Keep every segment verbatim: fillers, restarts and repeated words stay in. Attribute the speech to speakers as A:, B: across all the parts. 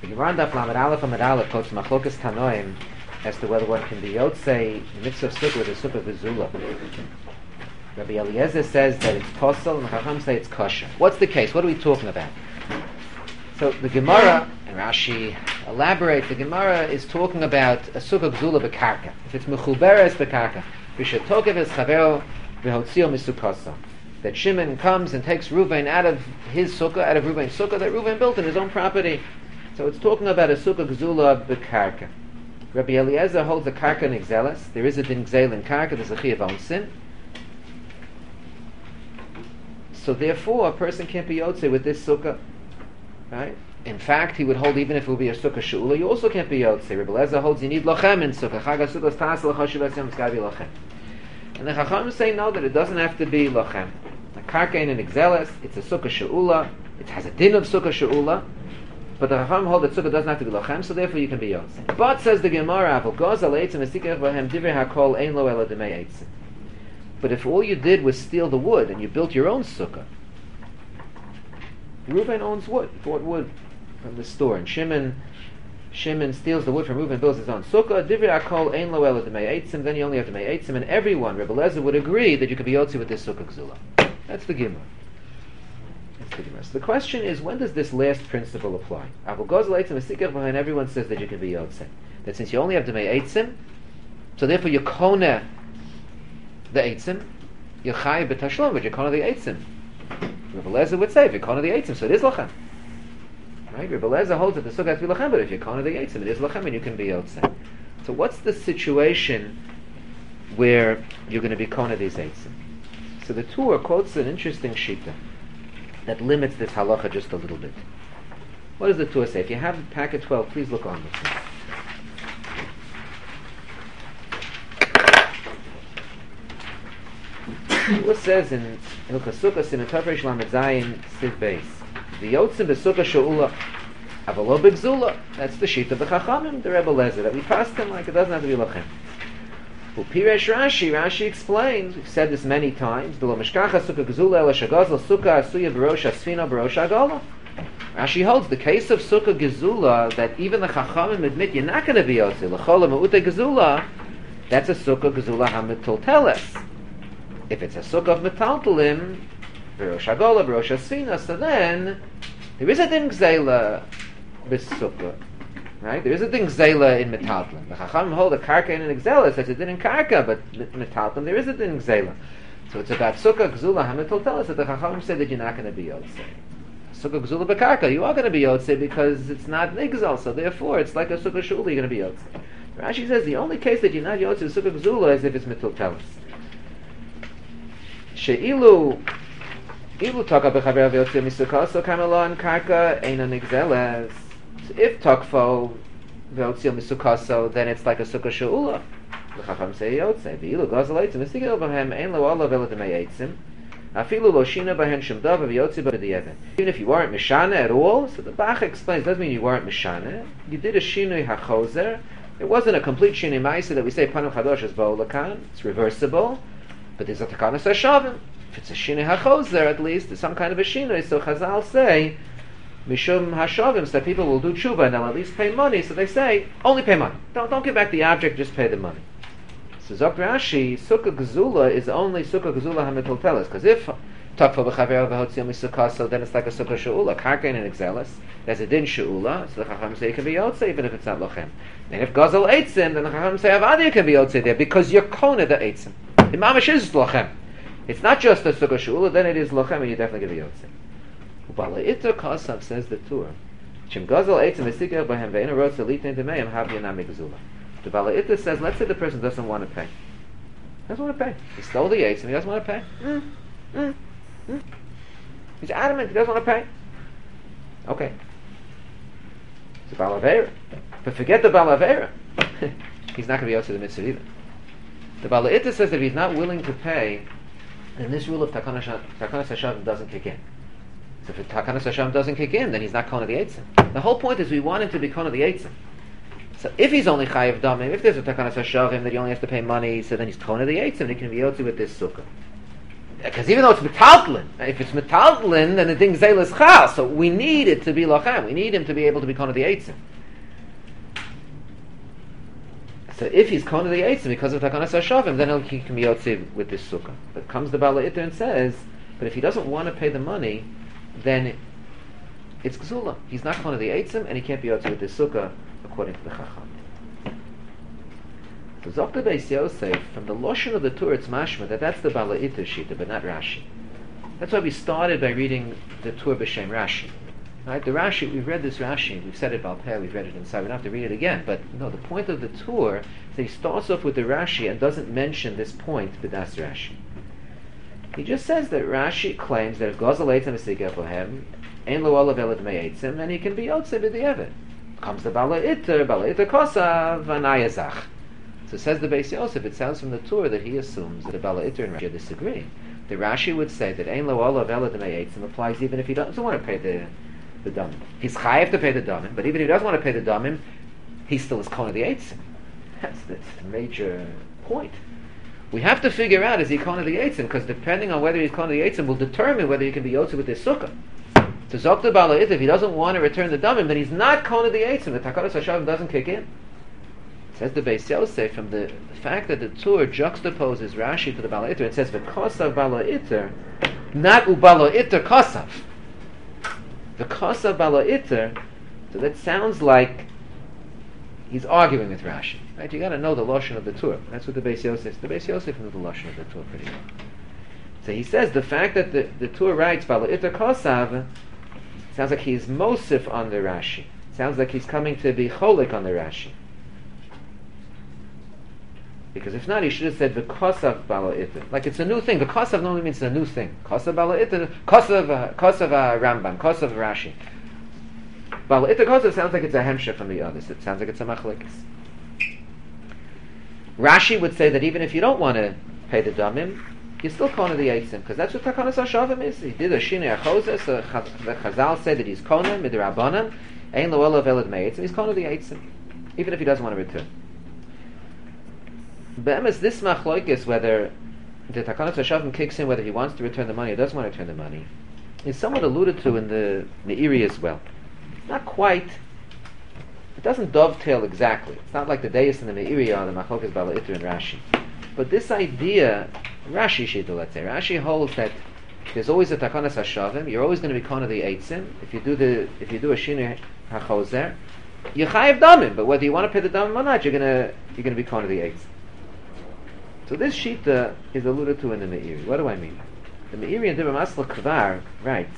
A: The Gemara in Daf Lamed Aleph Amud Aleph quotes Machlokas Tanoim as to whether one can be Yotzei the mitzvah of sukkah with a sukkah gezula. Rabbi Eliezer says that it's posel, and Chacham say it's kosher. What's the case? What are we talking about? So the Gemara, and Rashi elaborates, the Gemara is talking about a sukkah gezula b'karka. If it's mechuberes b'karka, v'shetokev es chavero v'hotzio misukasa. That Shimon comes and takes Reuven out of his sukkah, out of Reuven's sukkah that Reuven built in his own property. So it's talking about a sukkah gezula b'karka. Rabbi Eliezer holds a karka nigzelas. There is a din gzeil in karka. There's a chiyav on sin. So therefore, a person can't be yotze with this sukkah, right? In fact, he would hold even if it would be a sukkah she'ula, you also can't be yotze. Rabbi Eliezer holds you need lochem in sukkah. Chag sukkah tas lachashiv asyam. It's got to be lochem. And the Chacham say no, that it doesn't have to be lochem. A karka in an exelis, it's a sukkah she'ula. It has a din of sukkah she'ula. But the Chacham hold that sukkah doesn't have to be lochem, so therefore you can be yotze. But says the Gemara, Avol gozal eitzim esikach vahem divrei hakol ein lo ela demei eitzim. But if all you did was steal the wood and you built your own sukkah, Reuven owns wood, bought wood from the store, and Shimon Shimon steals the wood from Reuven, builds his own sukkah. Divrei hakol ein lo ela demei eitzim. Then you only have demei eitzim, and everyone, Rebbe Lezer, would agree that you could be yotze with this sukkah gzula. That's the Gemara. So the question is, when does this last principle apply? And everyone says that you can be yotze. That since you only have demei eitzim, so therefore you kona the eitzim, you're chayiv b'tashlum, but you're kona the eitzim. Rebbe Lezer would say, if you're kona the eitzim, so it is lachem. Right? Rebbe Lezer holds that the sukkah has to be lachem, but if you're kona the eitzim, it is lachem, and you can be yotze. So what's the situation where you're going to be kona these eitzim? So the Torah quotes an interesting shita that limits this halacha just a little bit. What does the Torah say? If you have packet twelve, please look on this. The Torah says in Hilchos Sukkos in Tafresh Lamed Zayin Siv Beis, the yotzim b'sukkah she'ula avalo b'gzula. That's the sheet of the Chachamim, the Rebbe Lezer, that we passed him like it doesn't have to be lachem. Upiresh Rashi, Rashi explains, we've said this many times, B'lo mishkacha sukkah gezula ela shagazal sukkah asuya b'rosh asfina b'rosh agala. Rashi holds the case of sukkah gezula that even the Chachamim admit you're not going to be yotze. L'chol ha'ma'ute gezula, that's a sukkah gezula ha'metolteles. If it's a sukkah of metaltelim, b'rosh agala, b'rosh asfina, so then there is a din gzeila b'sukkah. Right? There is a din gzeila in metaltlin. The Chachamim hold a karka in an gzeila, such a din in karka, but metaltlin there is a din gzeila. So it's about sukkah gzula hametoltelis that the Chachamim say that you're not going to be yotze. Sukkah gzula b'karka, you are going to be yotze because it's not nigzal, so therefore it's like a sukkah shul, you're going to be yotze. Rashi says the only case that you're not yotze with sukkah gzula is if it's metaltelis. She'ilu ilu taka b'chaver v'yotze misukah so kamelon karka eina nigzeles. If takfo v'otzil misukaso, then it's like a sukkah she'ula. The Chacham say yotze. V'ilu gazal eitzim v'stigil b'hem ein lo ala v'ela demei eitzim. Afilu lo shina b'hen shum dava v'yotze b'di'even. Even if you weren't mishana at all, so the Bach explains, doesn't mean you weren't mishana. You did a shinui hachozer. It wasn't a complete shinui ma'isa that we say panu chadosh is bo'olakan. It's reversible. But there's a takanas hashavim. If it's a shinui hachozer, at least, there's some kind of a shinui. So Chazal say, Mishum hashavim, so that people will do tshuva and they'll at least pay money. So they say, only pay money. Don't don't give back the object, just pay the money. So Zok Rashi, sukkah gezula is only sukkah gezula hametoltelis. Because if takfa b'chaver v'hotzil misukaso, then it's like a sukkah she'ula, karka and exelis. There's a din she'ula, so the Chacham say it can be yotze even if it's not lochem. And if gazal eitzim, then the Chacham say avadia can be yotze there because you're kona the eitzim. The mamash is lochem. It's not just a sukkah she'ula, then it is lochem and you definitely can be yotze. Bala iter kasav says the Torah. Shim gazal eitzim esikach b'hem ve'ena rotz elitin demeim havyanam megzula. The Bala iter says, let's say the person doesn't want to pay. He doesn't want to pay. He stole the eitzim. He doesn't want to pay. Mm, mm, mm. He's adamant. He doesn't want to pay. Okay. It's a Bala Aveira. But forget the Bala Aveira. He's not going to be out to the mitzvah either. The Bala iter says that if he's not willing to pay, then this rule of Takanas Hashavim doesn't kick in. So if Takanas Hashem doesn't kick in, then he's not Kona the Eitzim. The whole point is we want him to be Kona the Eitzim. So if he's only Chayiv Damim, if there's a Takanas Hashem that he only has to pay money, so then he's Kona the Eitzim, and he can be Yotzi with this Sukkah. Because even though it's metaltlin, if it's metaltlin, then the thing zeil is chal. So we need it to be lachem. We need him to be able to be kona the eitzim. So if he's kona the eitzim because of takanas hashavim, then he can be yotziv with this sukkah. But comes the Bala Iter and says, but if he doesn't want to pay the money, then it's gzula. He's not kona the eitzim, and he can't be yotziv with this sukkah according to the chacham. So Zokta Beis Yosef, from the Loshen of the Tur, it's mashma that that's the Bala Iter Shita, but not Rashi. That's why we started by reading the Tur b'Shem Rashi. Right? The Rashi, we've read this Rashi, we've said it Balpeh, we've read it inside, we don't have to read it again, but no, the point of the Tur is that he starts off with the Rashi and doesn't mention this point, but that's Rashi. He just says that Rashi claims that if Gozel Eitzim is Sigeh Bohem, Ein Lo Olav Elad Mei Eitzim, then he can be Yotze B'Di'evet. Comes the Bala Iter, Bala Iter Kosav, Anayazach. So says the Beis Yosef, it sounds from the Tur that he assumes that the Bala Iter and Rashi disagree. The Rashi would say that Ein Lo Olav Elad Mei Eitzim applies even if he doesn't want to pay the the damim. He's chayav to pay the damim, but even if he doesn't want to pay the damim, he still is kona the eitzim. That's the major point. We have to figure out, is he kona the eitzim, because depending on whether he's kona the eitzim will determine whether he can be yotze with this sukkah. To zok the Bala Iter, if he doesn't want to return the damim, then he's not kona the eitzim. The takanas hashavim doesn't kick in. Says the Beis Yosef, from the, the fact that the Tur juxtaposes Rashi to the Bala Iter, it says v'kosav Bala Iter, not u'Bala Iter kosav. The kosav Bala Iter, so that sounds like he's arguing with Rashi. Right? You got to know the lashon of the Tur. That's what the Beis Yosef. The Beis Yosef knows the lashon of the Tur pretty well. So he says the fact that the, the Tur writes Bala Iter kosav sounds like he's mosif on the Rashi. Sounds like he's coming to be cholik on the Rashi. Because if not, he should have said v'kosav Bala Iter. Like it's a new thing. V'kosav normally means a new thing. Kosav Bala Iter, kosav, uh, kosav uh, Rambam, kosav Rashi. Bala Iter kosav sounds like it's a hemshech from the others. It sounds like it's a machlekes. Rashi would say that even if you don't want to pay the damim, you still kona the eitzim, because that's what takanas hashavim is. He did a shinei achozes. So the Chazal said that he's kona midrabanan, ein lo olav elad meitzim. He's kona the eitzim, even if he doesn't want to return. Be'emes, this machloikis, whether the takanas hashavim kicks in, whether he wants to return the money or doesn't want to return the money, is somewhat alluded to in the Meiri as well. Not quite. It doesn't dovetail exactly. It's not like the Deis and the Meiri are the machloikis Bala Iter and Rashi. But this idea, Rashi shita, let's say, Rashi holds that there's always a takanas hashavim. You're always going to be kona the eitzim. If you do the if you do a shinei hachozer, you chayiv damim. But whether you want to pay the damim or not, you're gonna you're gonna be kona the eitzim. So this shita is alluded to in the Meiri. What do I mean? The Meiri in Dibur Masla Kvar writes,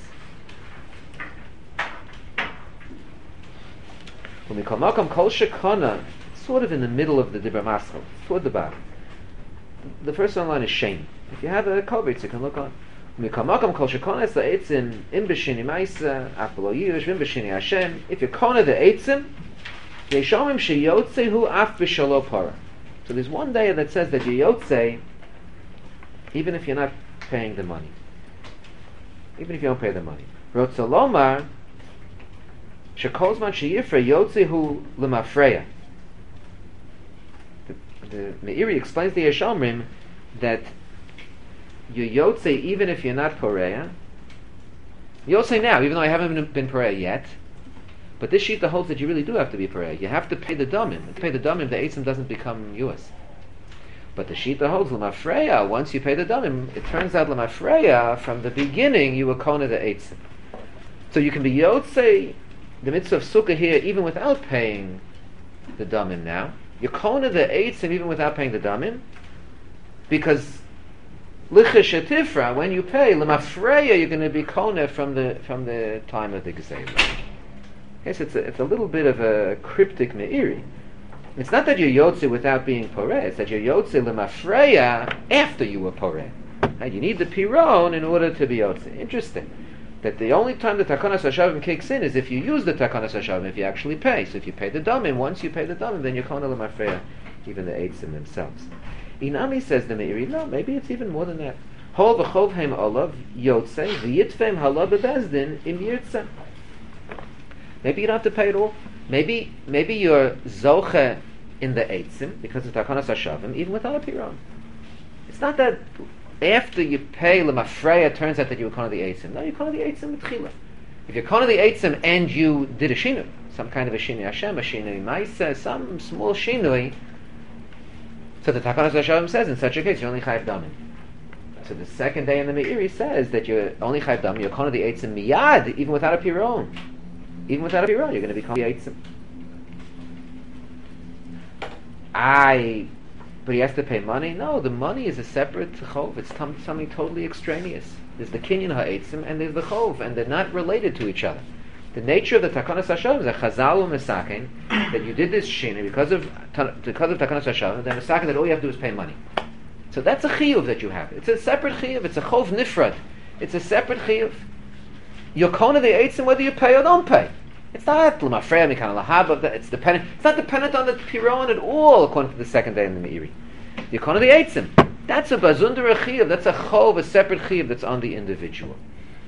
A: when we call Makam Kol Shekona, sort of in the middle of the Dibur Masla, toward the bottom. The first one line is shame. If you have a kovitz, you can look on. When we call Makam Kol Shekona, it's the eitzim im b'shini ma'isa, aflo yush, im b'shini Hashem. If you kona the eitzim, yeshomim sheyotzehu af b'shalo para. So there's one day that says that you yotze, even if you're not paying the money, even if you don't pay the money. Rotzalomar shekolzman sheyifra yotzehu lemafreya. The Meiri explains the Yeshomrim that you yotze even if you're not poreya. Yotze now, even though I haven't been poreya yet. But this shita holds that you really do have to be parei. You have to pay the damim. If you pay the damim, the eitzim doesn't become yours. But the shita holds l'mafreya. Once you pay the damim, it turns out l'mafreya from the beginning you were kona the eitzim. So you can be yotze the mitzvah of sukkah here even without paying the damim. Now you're kona the eitzim even without paying the damim, because lichish etifra, when you pay l'mafreya, you're going to be kona from the from the time of the gezeilah. Yes, it's a, it's a little bit of a cryptic meiri. It's not that you're yotze without being poreh, it's that you're yotze lemafreya after you were poreh. Right? You need the piron in order to be yotze. Interesting. That the only time the takanas hashavim kicks in is if you use the takanas hashavim, if you actually pay. So if you pay the damim, once you pay the damim, then you're kona lemafreya, even the eitzim themselves. Inami says the meiri, no, maybe it's even more than that. Hol v'chovheim olav yotze v'yitfeim halav bebezdin im yirtzeh. Maybe you don't have to pay it all. Maybe maybe you're zoche in the eitzim because of takanas hashavim, even without a piron. It's not that after you pay lemafreya, it turns out that you were kona the eitzim. No, you kona the eitzim mitchila. If you're kona the eitzim and you did a shinui, some kind of a shinui Hashem, a shinui ma'isa, some small shinui, so the Takanas Hashem says in such a case you're only chayav damin. So the second day in the Meiri says that you're only chayav damin, you're kona the eitzim miyad, even without a piron. Even without a piron, you're going to be kona the eitzim. I, but he has to pay money? No, the money is a separate chov. It's t- something totally extraneous. There's the kinyan ha'etzim and there's the chov, and they're not related to each other. The nature of the Takanas Hashem is a chazal u'mesaken, that you did this shina because of because of Takanas Hashem, and then mesaken that all you have to do is pay money. So that's a chiyuv that you have. It's a separate chiyuv. It's a chov nifrad. It's a separate chiyuv. You're kona the eitzim whether you pay or don't pay. It's not l'mafreya mikana lahaba. It's dependent. It's not dependent on the piron at all, according to the second day in the Meiri. You're kona the eitzim. That's a bazundar chiyuv. That's a chov, a separate chiyuv that's on the individual.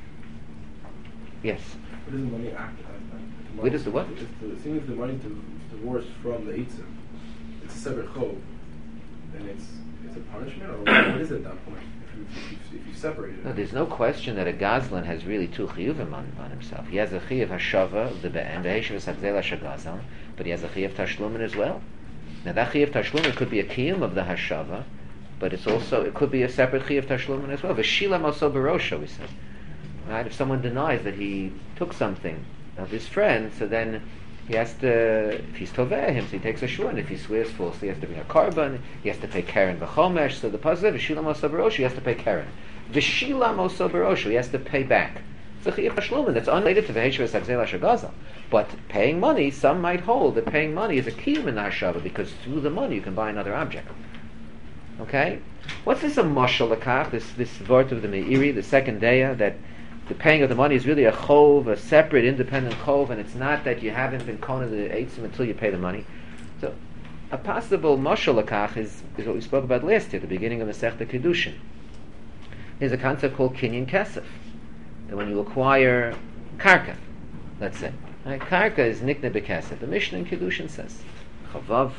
A: Yes.
B: What is the money after that?
A: What is the what?
B: It's the, it seems the money to divorce from the eitzim. It's a separate chov, and it's it's a punishment, or what is it at that point? If you, if you, if you separate it.
A: No, there's no question that a gazlan has really two chiyuvim on, on himself. He has a chiyuv hashava of the be'en, ve'eshav esagzel hashagazlan, but he has a chiyuv tashlumin as well. Now that chiyuv tashlumin could be a kiyum of the hashava, but it's also it could be a separate chiyuv tashlumin as well. V'shila moso barosha, we said. Right? If someone denies that he took something of his friend, so then he has to, if he's toveh him, so he takes a shua, and if he swears falsely, he has to bring a korban, he has to pay keren v'chomesh, so the puzzle, v'shila moso barosha, he has to pay keren. V'shila moso barosha, he has to pay back. It's a chiyuv tashlumin that's unrelated to v'heshav esagzel hashagazal. But paying money, some might hold that paying money is a kiyum in the hashava, because through the money you can buy another object. Okay? What's this a mashal lakach, this, this vort of the Meiri, the second daya, that the paying of the money is really a chov, a separate, independent chov, and it's not that you haven't been kona the eitzim until you pay the money. So, a possible mashal lakach is, is what we spoke about last year, at the beginning of the Masechta Kedushin. There's a concept called kinyan kesef, that when you acquire karka, let's say, right? Karka is nikne bekesef. The Mishnah in Kedushin says, chavav.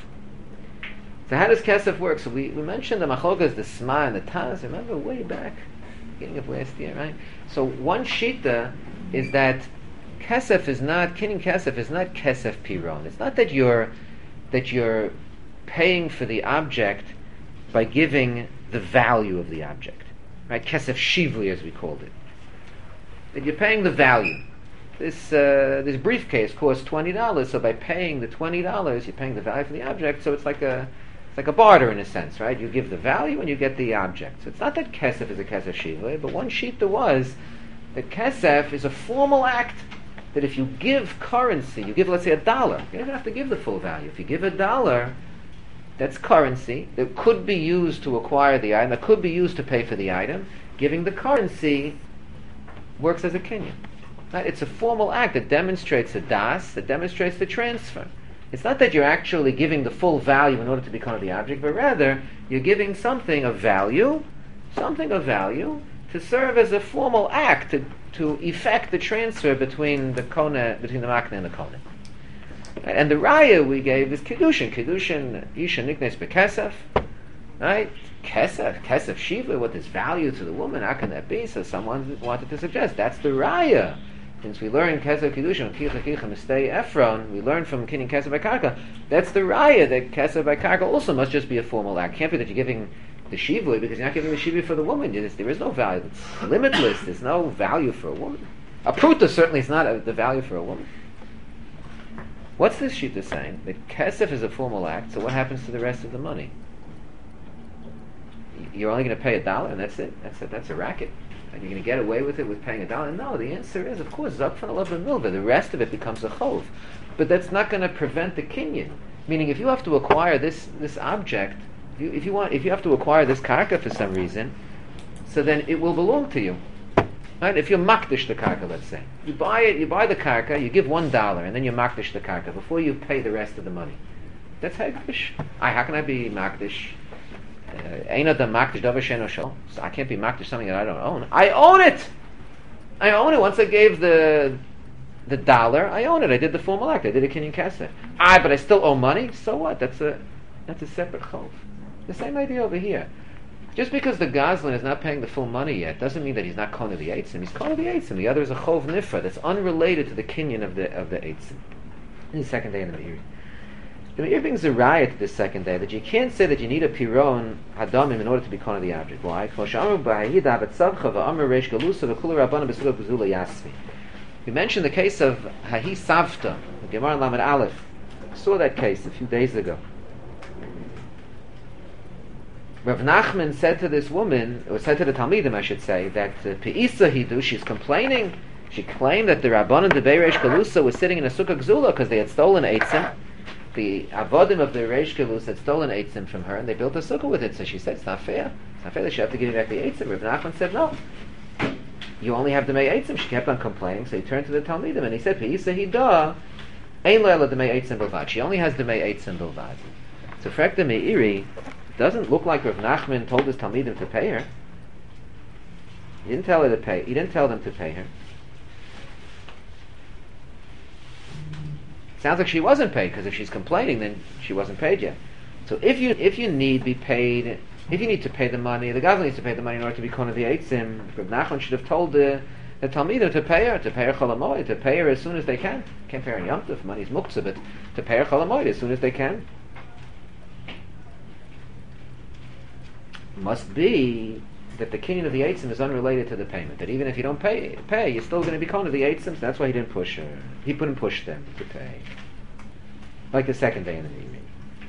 A: So how does kesef work? So we, we mentioned the machlokas, the sma and the taz. Remember way back, beginning of last year, right? So one shita is that kesef is not kinyan kesef is not kesef piron. It's not that you're that you're paying for the object by giving the value of the object, right? Kesef shivli, as we called it. That you're paying the value. This uh, this briefcase costs twenty dollars, so by paying the twenty dollars, you're paying the value for the object. So it's like a it's like a barter in a sense, right? You give the value and you get the object. So it's not that kesef is a kesef shivli, but one shita was that kesef is a formal act. That if you give currency, you give, let's say, a dollar, you don't have to give the full value. If you give a dollar, that's currency that could be used to acquire the item, that could be used to pay for the item. Giving the currency works as a kinyan. Right? It's a formal act that demonstrates a das, that demonstrates the transfer. It's not that you're actually giving the full value in order to become the object, but rather you're giving something of value, something of value, to serve as a formal act to, to effect the transfer between the kona, between the makna and the kona. And the raya we gave is kedushin. Kedushin isha niknes bekesef, right? Kesef, kesef shiva, what is value to the woman? How can that be? So someone wanted to suggest that's the raya. Since we learn kesef kedushin, kicha kicha mistei Ephron, we learn from kinyan kesef by karka. That's the raya that kesef by karka also must just be a formal act. Can't be that you're giving the shivui, because you're not giving the shivui for the woman. Just, there is no value. It's limitless. There's no value for a woman. A pruta certainly is not a, the value for a woman. What's this shita saying? That kesef is a formal act, so what happens to the rest of the money? You're only going to pay a dollar, and that's it. That's it. That's a racket. And you're going to get away with it with paying a dollar? No, the answer is, of course, zakfan alav milva. The rest of it becomes a chov. But that's not going to prevent the kinyan. Meaning, if you have to acquire this, this object, If you, if you want, if you have to acquire this karka for some reason, so then it will belong to you, right? If you're makdish the karka, let's say, you buy it, you buy the karka, you give one dollar, and then you makdish the karka before you pay the rest of the money. That's hegdish. I how can I be makdish? Ain't the makdish davar she'eino shel? So I can't be makdish something that I don't own. I own it. I own it. Once I gave the the dollar, I own it. I did the formal act. I did a kinyan kesef. Ah, but I still owe money. So what? That's a that's a separate chov. The same idea over here. Just because the Goslin is not paying the full money yet doesn't mean that he's not Kona the Eitzim. He's Kona the Eitzim. The other is a Chov Nifra that's unrelated to the Kinyan of the of the Eitzim. In the second day in the Meiri. The Meiri brings a riot to this second day that you can't say that you need a Piron Hadamim in order to be Kona the object. Why? We mentioned the case of Hahi Savta, the Gemara in Lamed Aleph. We saw that case a few days ago. Rav Nachman said to this woman, or said to the Talmidim, I should say, that uh, Pe'isa Hidu, she's complaining. She claimed that the Rabbanan de Reish Galusa was sitting in a Sukkah Gzula because they had stolen Eitzim. The Avodim of the Reish Galusa had stolen Eitzim from her, and they built a Sukkah with it. So she said, it's not fair. It's not fair that she have to give you back the Eitzim. Rav Nachman said, no. You only have the Mei Eitzim. She kept on complaining, so he turned to the Talmidim, and he said, Pe'isa Hidu, Ein Lo'ela de Mei Eitzim Bilvad. She only has the Mei Eitzim Bilvad. So Frek de Meiri, doesn't look like Rav Nachman told his Talmidim to pay her. He didn't tell her to pay. He didn't tell them to pay her. Sounds like she wasn't paid, because if she's complaining, then she wasn't paid yet. So if you if you need be paid, if you need to pay the money, the Gazlan needs to pay the money in order to be Kona the Eitzim. Rav Nachman should have told the the Talmidim to pay her, to pay her Cholamoid, to pay her as soon as they can. Can't pay her in Yom Tov, money's muktzah, but to pay her Cholamoid as soon as they can. Must be that the kinyan of the Eitzim is unrelated to the payment. That even if you don't pay, pay, you're still going to be Kona the Eitzim. So that's why he didn't push her. He couldn't push them to pay. Like the second day in the meeting.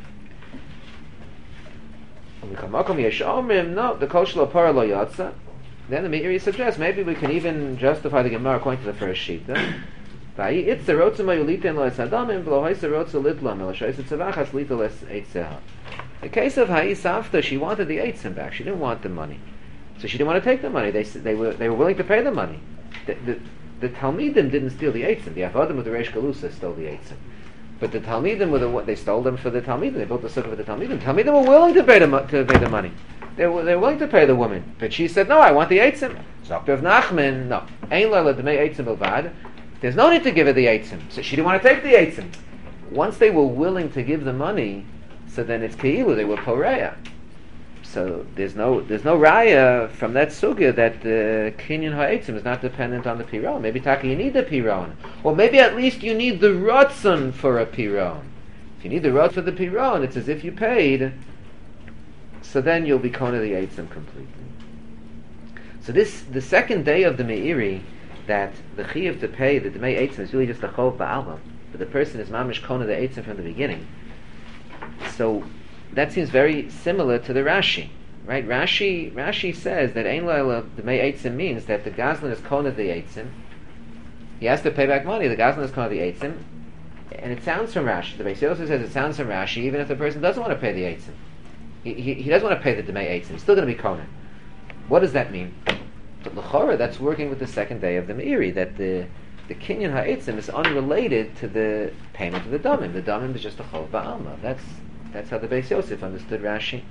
A: No, the koshlo para lo yatsa. Then the Meiri suggests maybe we can even justify the Gemara according to the first sheet. It's the rotza mayulitin lo esadamim v'lo haisa rotza litlam el shaisa tzavachas lita les eitzeha. The case of Ha'isafta, she wanted the Eitzim back. She didn't want the money, so she didn't want to take the money. They they were they were willing to pay the money. The the, the Talmidim didn't steal the Eitzim. The Avodim of the Reish Galusa stole the Eitzim, but the Talmidim were the what they stole them for the Talmidim. They built the sukkah for the Talmidim. Talmidim were willing to pay the to pay the money. They were they were willing to pay the woman, but she said no. I want the Eitzim. Zok Rav Nachman, no. Ein la d'mei Eitzim bilvad. There's no need to give her the Eitzim. So she didn't want to take the Eitzim. Once they were willing to give the money, so then it's keilu, they were poreya. So there's no there's no raya from that sugya that the uh, kinyan ha'etzim is not dependent on the piron. Maybe taka you need the piron, or maybe at least you need the ratzon for a piron. If you need the ratzon for the piron, it's as if you paid. So then you'll be kona the eitzim completely. So this the second day of the meiri, that the chiyuv to pay the dmei eitzim is really just a chov ba'alma, but the person is mamish kona the eitzim from the beginning. So that seems very similar to the Rashi, right? Rashi Rashi says that Ein Laila the Mei Eitzim means that the Goslin is Kona the Eitzim. He has to pay back money. The Goslin is Kona the Eitzim, and it sounds from Rashi. The Beis Yosef says it sounds from Rashi, even if the person doesn't want to pay the Eitzim. He, he, he doesn't want to pay the Demei Eitzim. He's still going to be Kona. What does that mean? So L'chora, that's working with the second day of the Meiri, that the the Kinyan Ha'eitzim is unrelated to the payment of the Damim. The Damim is just a Chov Ba'alma. That's That's how the Beis Yosef understood Rashi.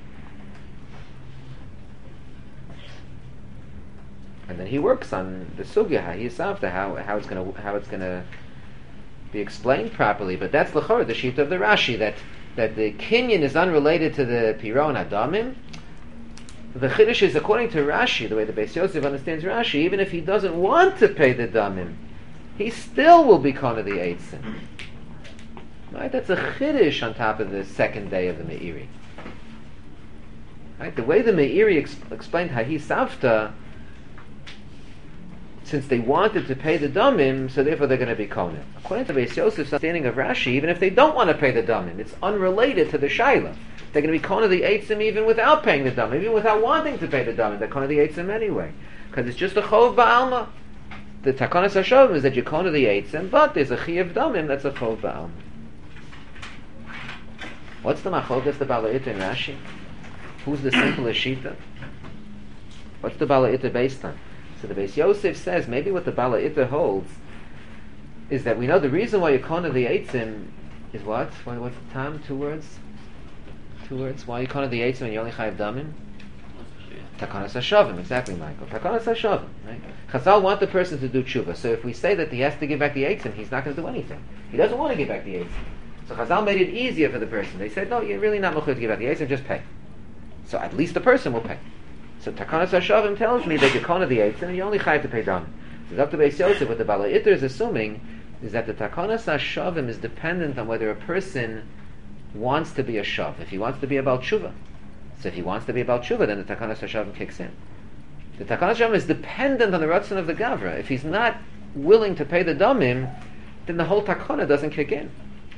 A: And then he works on the sugya, Ha'isavta, how how it's going to how it's going to be explained properly. But that's l'chor, the sheet of the Rashi, that that the kinyan is unrelated to the piron adamim. The chiddush is, according to Rashi, the way the Beis Yosef understands Rashi, even if he doesn't want to pay the damim, he still will be kona the eitzim. Right? That's a chiddush on top of the second day of the Meiri. Right? The way the Meiri ex- explained Hahi Savta, since they wanted to pay the damim, so therefore they're going to be kona. According to Beis Yosef's understanding of Rashi, even if they don't want to pay the damim, it's unrelated to the shaila. They're going to be kona the eitzim even without paying the damim, even without wanting to pay the damim. They're kona the eitzim anyway, because it's just a chov ba'alma. The takonas hashavim is that you kona the eitzim, but there's a chiyuv damim that's a chov ba'alma. What's the machlokas the Bala Ita in Rashi? Who's the simplest shita? What's the Bala Ita based on? So the Beis Yosef says maybe what the Bala Ita holds is that we know the reason why you kona the eitzim is what? what? What's the time? Two words? Two words? Why you kona the eitzim and you only chayav damim? Takonas hashavim, exactly, Michael. Takonas hashavim, right? Chazal want the person to do tshuva. So if we say that he has to give back the eitzim, he's not going to do anything. He doesn't want to give back the eitzim. So Chazal made it easier for the person. They said, no, you're really not mechuyev to give out the eitzim, just pay. So at least the person will pay. So Takanas Hashavim tells me that you're kona the eitzim and you only chayav to pay damim. So Doctor Beis Yosef, what the Bala Iter is assuming is that the Takanas Hashavim is dependent on whether a person wants to be a shav. If he wants to be a Baal Tshuva. So if he wants to be a Baal Tshuva, then the Takanas Hashavim kicks in. The Takanas Hashavim is dependent on the Ratzon of the Gavra. If he's not willing to pay the damim, then the whole Takana doesn't kick in.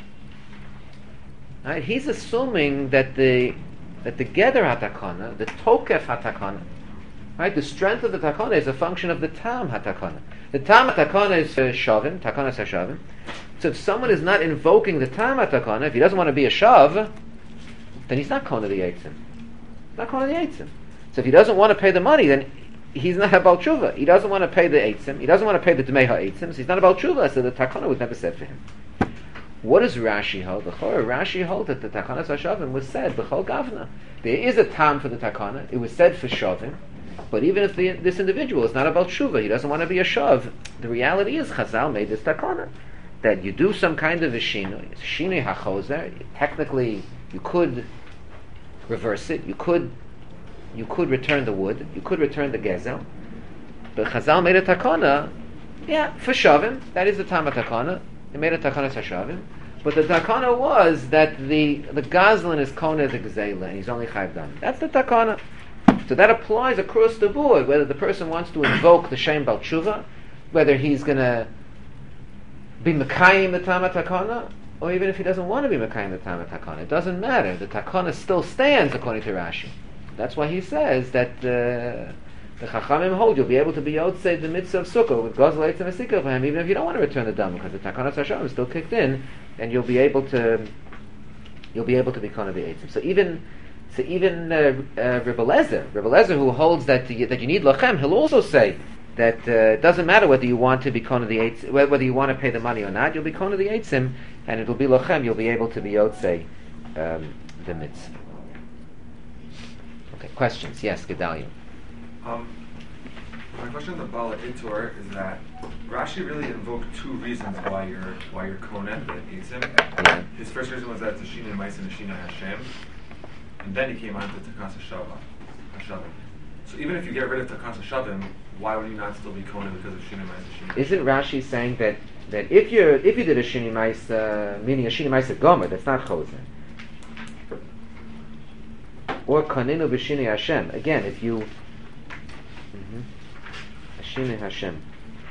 A: Right? He's assuming that the that the Geder HaTakana, the Tokef HaTakana, right, the strength of the Takana is a function of the Tam HaTakana. The Tam HaTakana is uh, Shavim, Takanas HaShavim. So if someone is not invoking the Tam HaTakana, if he doesn't want to be a Shav, then he's not Kona the Eitzim. He's not Kona the Eitzim. So if he doesn't want to pay the money, then he's not a Baal Tshuva. He doesn't want to pay the Eitzim. He doesn't want to pay the Dmei HaEitzim, so he's not a Baal Tshuva, so the Takana was never said for him. What does Rashi hold? The Chorah Rashi hold that the Takanas HaShavim was said b'chol gavna. There is a tam for the Takana. It was said for Shavim, but even if the, this individual is not a Baal Tshuva, he doesn't want to be a Shav. The reality is Chazal made this Takana that you do some kind of a shinui, shinui hachozer. Technically, you could reverse it. You could you could return the wood. You could return the gezel. But Chazal made a Takana, yeah, for Shavim. That is the tam of Takana. They made a Takanas Hashavim, but the Takana was that the the Gazlan is Kona the Gzela, and he's only Chayv Dam. That's the Takana. So that applies across the board, whether the person wants to invoke the Shem Baal Tshuva, whether he's going to be Mekayim the Tama Takana, or even if he doesn't want to be Mekayim the Tama Takana. It doesn't matter. The Takana still stands according to Rashi. That's why he says that uh, the Chachamim hold you'll be able to be Yotzei the mitzvah of Sukkah with Gozel Eitzim and Sikah for him, even if you don't want to return the Dam, because the Takanas Hashavim is still kicked in, and you'll be able to you'll be able to be Kona the Eitzim. So even so even uh, uh, Rebbe Lezer, Rebbe Lezer, who holds that you, that you need lachem, he'll also say that uh, it doesn't matter whether you want to be Kona the Eitzim, whether you want to pay the money or not, you'll be Kona the Eitzim, and it'll be lachem. You'll be able to be Yotzei um, the mitzvah. Okay, questions? Yes, Gedalia.
C: Um, my question on the Bala Itor is that Rashi really invoked two reasons why you're why you're Konen, the Eitzim.
A: Yeah.
C: His first reason was that it's a Shina Mais and a Shina Hashem, and then he came on to Takas Hashavim. So even if you get rid of Takas Hashavim, why would you not still be Konen because of Shina Mais and Shina?
A: Isn't Rashi saying that, that if you if you did a Shina Mais, uh, meaning a Shina Mais Gomer, that's not Choser, or Kaninu b'Shina Hashem, again, if you Shinei Hashem.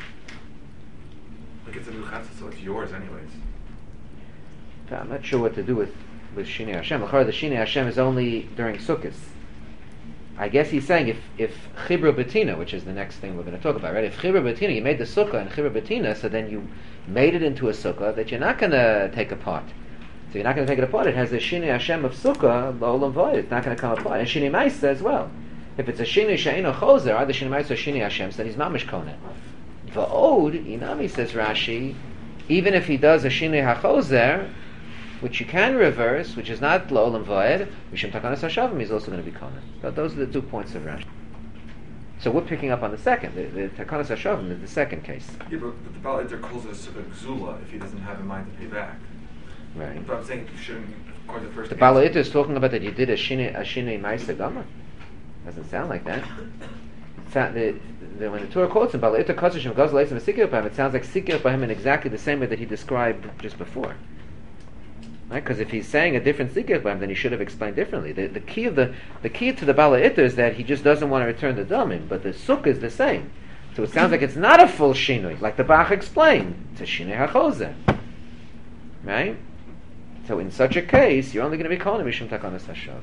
C: Like it's a new chatzah, so it's yours anyways.
A: I'm not sure what to do with, with Shinei Hashem. The Shinei Hashem is only during Sukkot. I guess he's saying if if Chibra Betina, which is the next thing we're going to talk about, right? If Chibra Betina, you made the Sukkah and Chibra Betina, so then you made it into a Sukkah that you're not going to take apart. So you're not going to take it apart. It has the Shinei Hashem of Sukkah, L'olam V'od. It's not going to come apart. And Shinei Maisa as well. If it's a Shinei She'eno Choser, either Shinei Maisa or Shinei Hashem, so then he's Mamish Konen. V'od, Inami says Rashi, even if he does a Shinei HaChoser, which you can reverse, which is not L'olam V'od, Mishum Takanas Hashavim, he's also going to be Konen. So those are the two points of Rashi. So we're picking up on the second. The, the Takanas Hashavim is the second case.
C: Yeah, but, but the Baal Itor calls it a Sukkah Gzula if he doesn't have in mind to pay back.
A: Right.
C: But I'm saying you shouldn't, according to the first
A: The Baal Itor is talking about that you did a Shinei a Shinei Maisa Gomer. Doesn't sound like that. Sound, the, the, when the Torah quotes him, Baal Itor Kotzishim Gozel Eitzim Sikir B'hem, it sounds like Sikir B'hem in exactly the same way that he described just before. Right? Because if he's saying a different Sikir B'hem, then he should have explained differently. The, the key of the the key to the Baal Itor is that he just doesn't want to return the Damim, but the Sukkah is the same. So it sounds like it's not a full Shinui, like the Bach explained. It's a Shinui HaChozer. Right? So in such a case, you're only going to be calling Mishum Takanas Hashavim.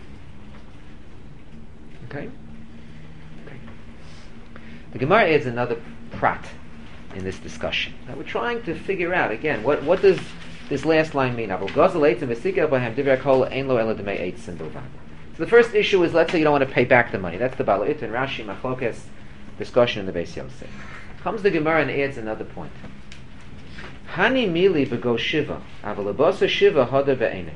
A: Okay? Okay. The Gemara adds another prat in this discussion. Now we're trying to figure out, again, what, what does this last line mean? So the first issue is, let's say you don't want to pay back the money. That's the Baal Itor and Rashi Machlokes discussion in the Beis Yosef. Comes the Gemara and adds another point. Hani mili b'go shiva, aval abosa shiva hoda ve'ene.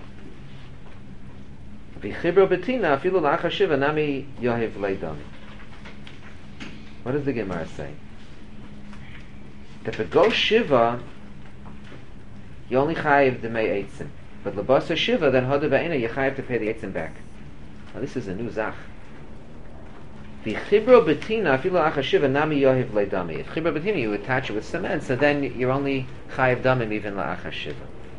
A: V'chibro betina afilu la'acha shiva nami yohev leidami. What does the Gemara say? That b'go shiva, you only chayiv d'mei eitzim. But l'bosa shiva, then hoda ve'ene, you chayiv to pay the eitzim back. Now this is a new zach. The chibro betina afilo achashiva nami yohiv leidami. If chibro betina you attach it with cement, so then you're only chayiv damim even la'achashiva.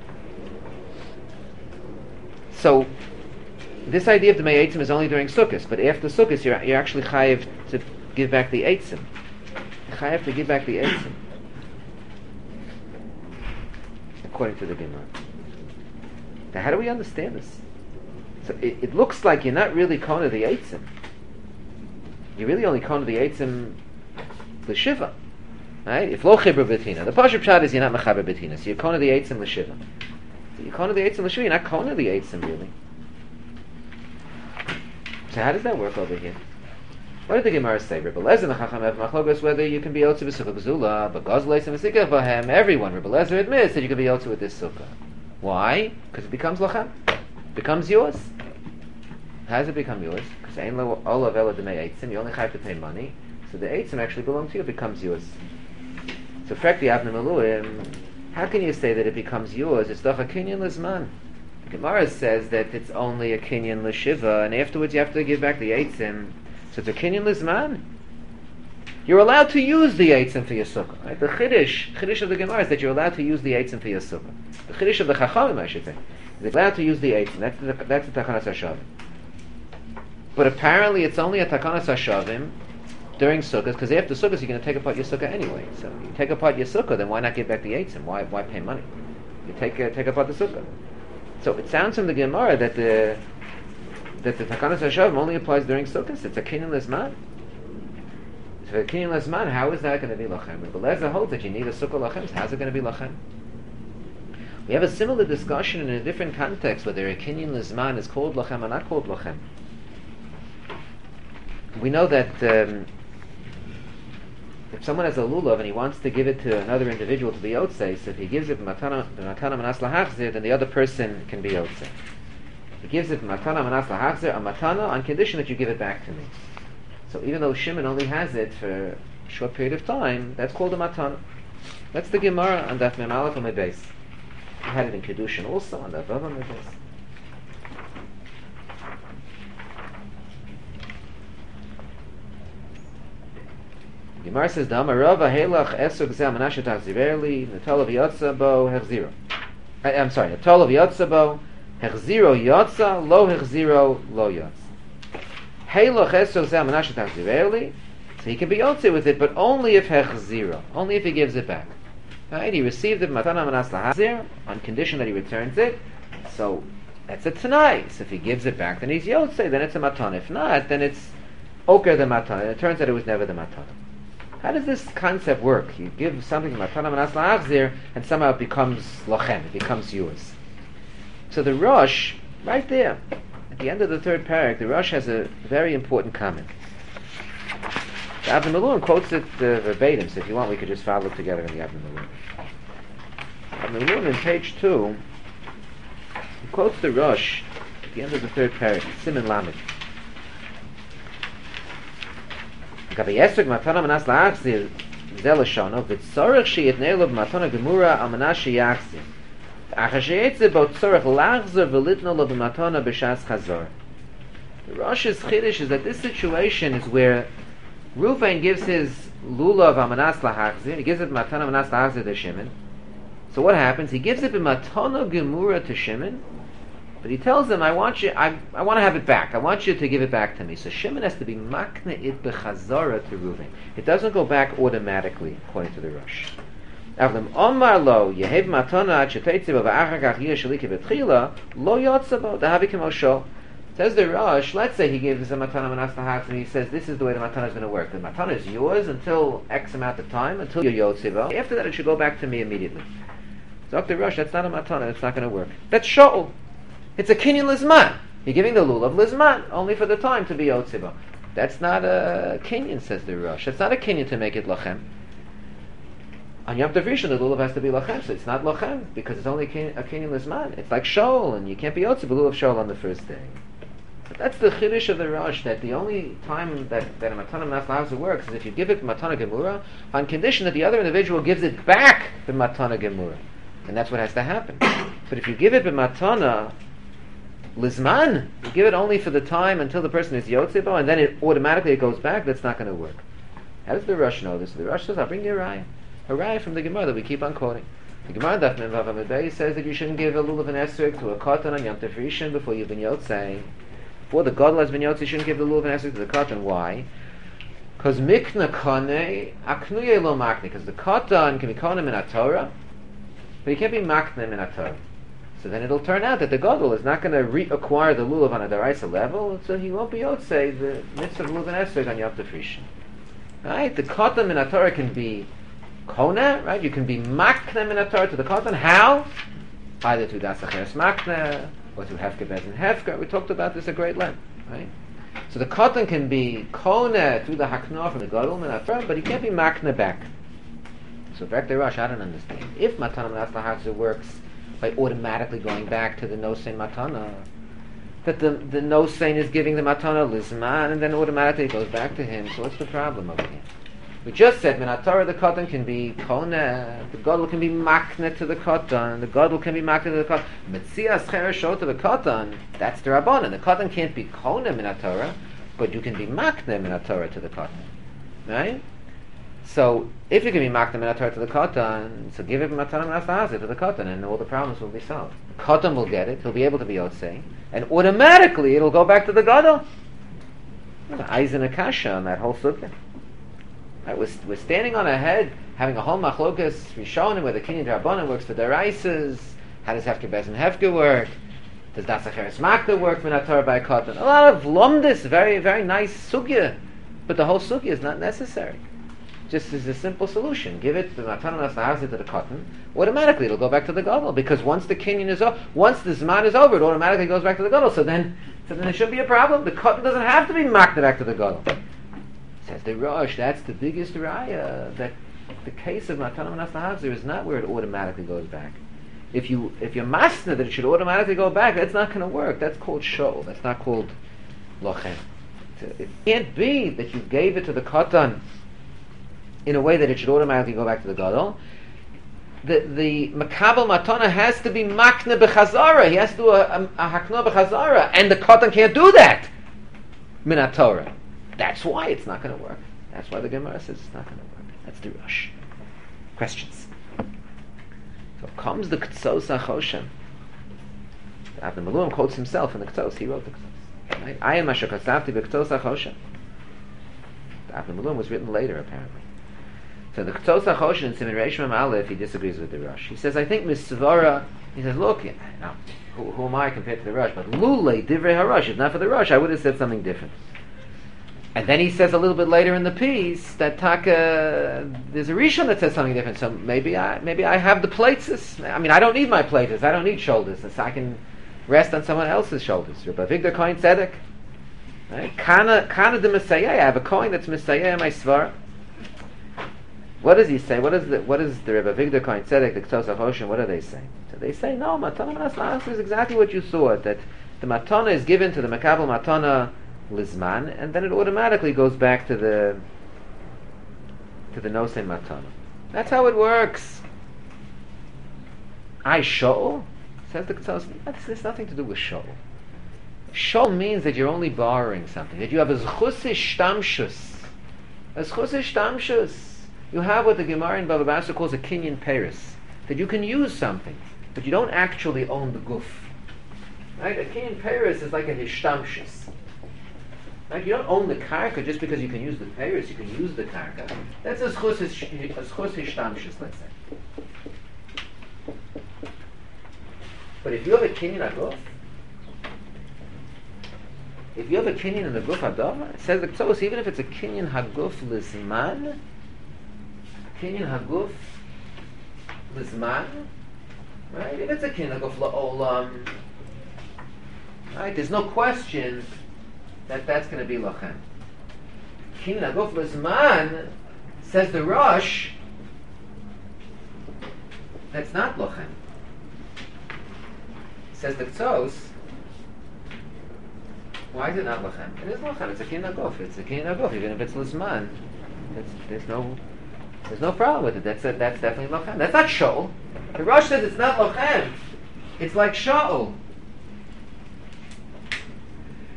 A: So this idea of the Mei Eitzim is only during Sukkot, but after Sukkot you're, you're actually chayiv to give back the Eitzim. Chayiv to give back the Eitzim. According to the Gemara. Now how do we understand this? So it, it looks like you're not really kona the Eitzim. You're really only kona the Eitzim l'shiva. Right? If lo chibra betina. The Pashup Pshat is you're not mechaber betina. So you're kona the Eitzim l'shiva. So you're kona the Eitzim l'shiva, you're not kona the Eitzim really. So how does that work over here? What did the Gemara say? Rebbe Lezer and Chacham have machlokes whether you can be yotze with sukkah gzula, but gazleis and v'sikach v'hem. Everyone, Rebbe Lezer admits that you can be yotze with this sukkah. Why? Because it becomes lachem. It becomes yours. How does it become yours? Because ein lo olav ela demei eitzim. You only have to pay money, so the eitzim actually belong to you. It becomes yours. So, frekti avnei maluim. How can you say that it becomes yours? It's doch a kinyan lizman. Gemara says that it's only a kinyan l'shiva, and afterwards you have to give back the eitzim. So it's a kinyan lizman. You're allowed to use the eitzim for your sukkah. Right? The chiddush, chiddush of the Gemara is that you're allowed to use the eitzim for your sukkah. The chiddush of the chachamim, I should say, is allowed to use the eitzim. That's the that's the takanas hashavim. But apparently it's only a takanas hashavim during sukkahs, because after sukkahs you're going to take apart your sukkah anyway. So you take apart your sukkah, then why not give back the eitzim? Why why pay money? You take uh, take apart the sukkah. So it sounds from the Gemara that the that the takanas hashavim only applies during sukkahs. It's a kinyan lizman. So a kinyan lizman, how is that going to be lachem? But Lezer holds that you need a sukkah lachem. So how's it going to be lachem? We have a similar discussion in a different context whether a kinyan lizman is called lachem or not called lachem. We know that um, if someone has a lulav and he wants to give it to another individual to be yotzei, so if he gives it matana manas lahachzir, then the other person can be yotzei. He gives it matana manas lahachzir, a matana, on condition that you give it back to me. So even though Shimon only has it for a short period of time, that's called a matana. That's the Gemara on Daf Mem Aleph on Beis. We had it in Kedushin also on Daf Vav on Beis. Gemara says, "Dama Rava Helach Esuk Zeh Manashe Tachzireli Natolav Yotza Bo Hechziro." I'm sorry, Natolav Yotza Bo Hechziro Yotza Lo Hechziro Lo Yotza. Helach Esuk Zeh Manashe Tachzireli. So he can be Yotze with it, but only if Hechziro, only if he gives it back. Right? He received it Matana Manas Lahazir on condition that he returns it. So that's a Tanai. So if he gives it back, then he's Yotze. Then it's a Matana. If not, then it's Oker the Matana. And it turns out it was never the Matana. How does this concept work? You give something matana manas la'achzir, and somehow it becomes lachem, it becomes yours. So the Rosh, right there, at the end of the third parak, the Rosh has a very important comment. The Avnei Miluim quotes it uh, verbatim, so if you want we could just follow it together in the Avnei Miluim. Avnei Miluim in page two, he quotes the Rosh at the end of the third parak, Siman Lamed. Gabi Esrog matana manas la'achzir zel shono v'tzorich sheyitnei matana gemura al manas sheyachzir achar sheyetze bo tzorich la'achzir v'litno lo b'matana b'shas chazor. The Rosh's chiddush is that this situation is where Reuven gives his lulav al manas la'achzir, he gives it matana manas la'achzir to Shimon. So what happens? He gives it b'matana gemura to Shimon, but he tells him, I want you, I, I want to have it back. I want you to give it back to me. So Shimon has to be makna it b'chazara to Reuven. It doesn't go back automatically, according to the Rosh. Avlim Omar lo yehev matana ad sheteitze bo v'achar kach yeh shaliki b'tchila lo yotza bo dahavi k'mo shol. Says the Rosh, let's say he gives a matana manas lahach, and he says this is the way the matana is going to work. The matana is yours until X amount of time, until you're yotze bo. After that, it should go back to me immediately. So Doctor Rosh, that's not a matana. It's not going to work. That's shol. It's a kinyan lizman. You're giving the lulav lizman, only for the time to be yotziba. That's not a kinyan, says the Rosh. It's not a kinyan to make it lachem. On Yom Tov Rishon, the lulav has to be lachem, so it's not lachem, because it's only a kinyan lizman. It's like shol, and you can't be yotziba lulav shol on the first day. But that's the chiddush of the Rosh, that the only time that, that a matana manas la'achzir works is if you give it matana gemura, on condition that the other individual gives it back the matana gemura. And that's what has to happen. But if you give it b'matana Lizman, you give it only for the time until the person is Yotzebo, and then it automatically it goes back. That's not going to work. How does the Rosh know this? The Rosh says, I'll bring you a raya. A raya from the Gemara that we keep on quoting. The Gemara Daf Mem Vav Amud Beis says that you shouldn't give a lulav and esrog to a katan on Yom Tov Rishon before you've been yotzei. Before the gadol has been yotzei, you shouldn't give the lulav and esrog to the katan. Why? Because mikna kane aknuye lo makne. Because the katan can be konim in a Torah, but he can't be maknem in a Torah. So then it'll turn out that the gadol is not going to reacquire the lulav on a daraisa level, so he won't be yotzei the mitzvah of lulav and esrog on Yom Tov Rishon. Right? The katan in a Torah can be Kona, right? You can be makna min Torah to the katan. How? Either to dasacheres makna or to hefker bezin hefker. We talked about this at great length, right? So the katan can be kona through the hakna from the gadol min Torah, but he can't be makna back. So back to Rosh, I don't understand. If matana min aslahazah works by automatically going back to the no sein matana, that the the no sein is giving the matana lizman, and then automatically it goes back to him. So what's the problem over here? We just said, Minatara, the cotton can be kona, the gadol can be makne to the cotton, the gadol can be makne to the cotton. Metzias chereshot to the cotton, that's the rabbanon. The cotton can't be kona Minatara, but you can be makne Minatara to the cotton. Right? So, if you can be makne Minatara to the cotton, so give it matana minasahazah to the cotton, and all the problems will be solved. The cotton will get it, he'll be able to be yotzei, and automatically it'll go back to the gadol. Eyes in a kasha on that whole sukkah. Right, we're, we're standing on a head, having a whole machlokas rishonim where the kinyan rabbanon works for daraisas. How does hefker bezin hefker work? Does dasacheres makna work for Torah by cotton? A lot of lomdis, very very nice sugya, but the whole sugya is not necessary. Just as a simple solution, give it the matana nasahazah to the cotton. Automatically, it'll go back to the gadol because once the kinyan is over, once the zman is over, it automatically goes back to the gadol. So then, so then there shouldn't be a problem. The cotton doesn't have to be makna back to the gadol. Says the Rosh, that's the biggest raya, that the case of Matana Menasahazir is not where it automatically goes back. If you if you're masna that it should automatically go back, that's not going to work. That's called shol. That's not called lochem. It can't be that you gave it to the katan in a way that it should automatically go back to the gadol. The the makabel matana has to be makna bechazara. He has to do a, a, a hakna bechazara, and the katan can't do that. Minat Torah. That's why it's not going to work. That's why the Gemara says it's not going to work. That's the Rosh. Questions? So comes the K'tzos HaChoshen. Avnei Malum quotes himself in the K'tzos. He wrote the K'tzos. Right? I am Asher Kasavti B'K'tzos HaChoshen. Avnei Malum was written later, apparently. So the K'tzos HaChoshen in Siman Reish Mem Aleph, he disagrees with the Rosh. He says, I think Misvara, he says, look, you know, who, who am I compared to the Rosh? But Lulei Divrei HaRosh, if not for the Rosh, I would have said something different. And then he says a little bit later in the piece that Taka, there's a Rishon that says something different. So maybe I maybe I have the plates. I mean, I don't need my plates. I don't need shoulders. So I can rest on someone else's shoulders. Rabbi Avigdor Kohen Tzedek, right? Kana Kana de Messiah. I have a coin that's Messiah in my svara. What does he say? What is the what is the Rabbi Avigdor Kohen Tzedek, the K'tzos HaChoshen? What do they say? So they say no. Matana Menasahazah is exactly what you saw. That the matana is given to the makabel matana lizman, and then it automatically goes back to the to the no sein matana. That's how it works. I shol says the K'tzos. There's nothing to do with shol. Shol means that you're only borrowing something. That you have a zchus shtamshus. A zchus shtamshus. You have what the Gemara in Baba Basra calls a kinyan peris. That you can use something, but you don't actually own the guf. Right? A kinyan peris is like a hishtamshus. Right? You don't own the karka just because you can use the payers, you can use the karka. That's a schus hishtamshus, let's say. But if you have a kinyan aguf, if you have a kinyan in the guf adava, it says the K'tzos, even if it's a kinyan haguf lizman, kinyan haguf lizman, right? If it's a kinyan haguf la'olam, right? There's no question that that's going to be lochem. Kinyan haguf lizman, says the Rosh, that's not lochem. Says the K'tzos, why is it not lochem? It is lochem. It's a kinyan haguf. It's a kinyan haguf, even if it's lizman. It's, there's no, there's no problem with it. That's a, that's definitely lochem. That's not shol. The Rosh says it's not lochem. It's like shol.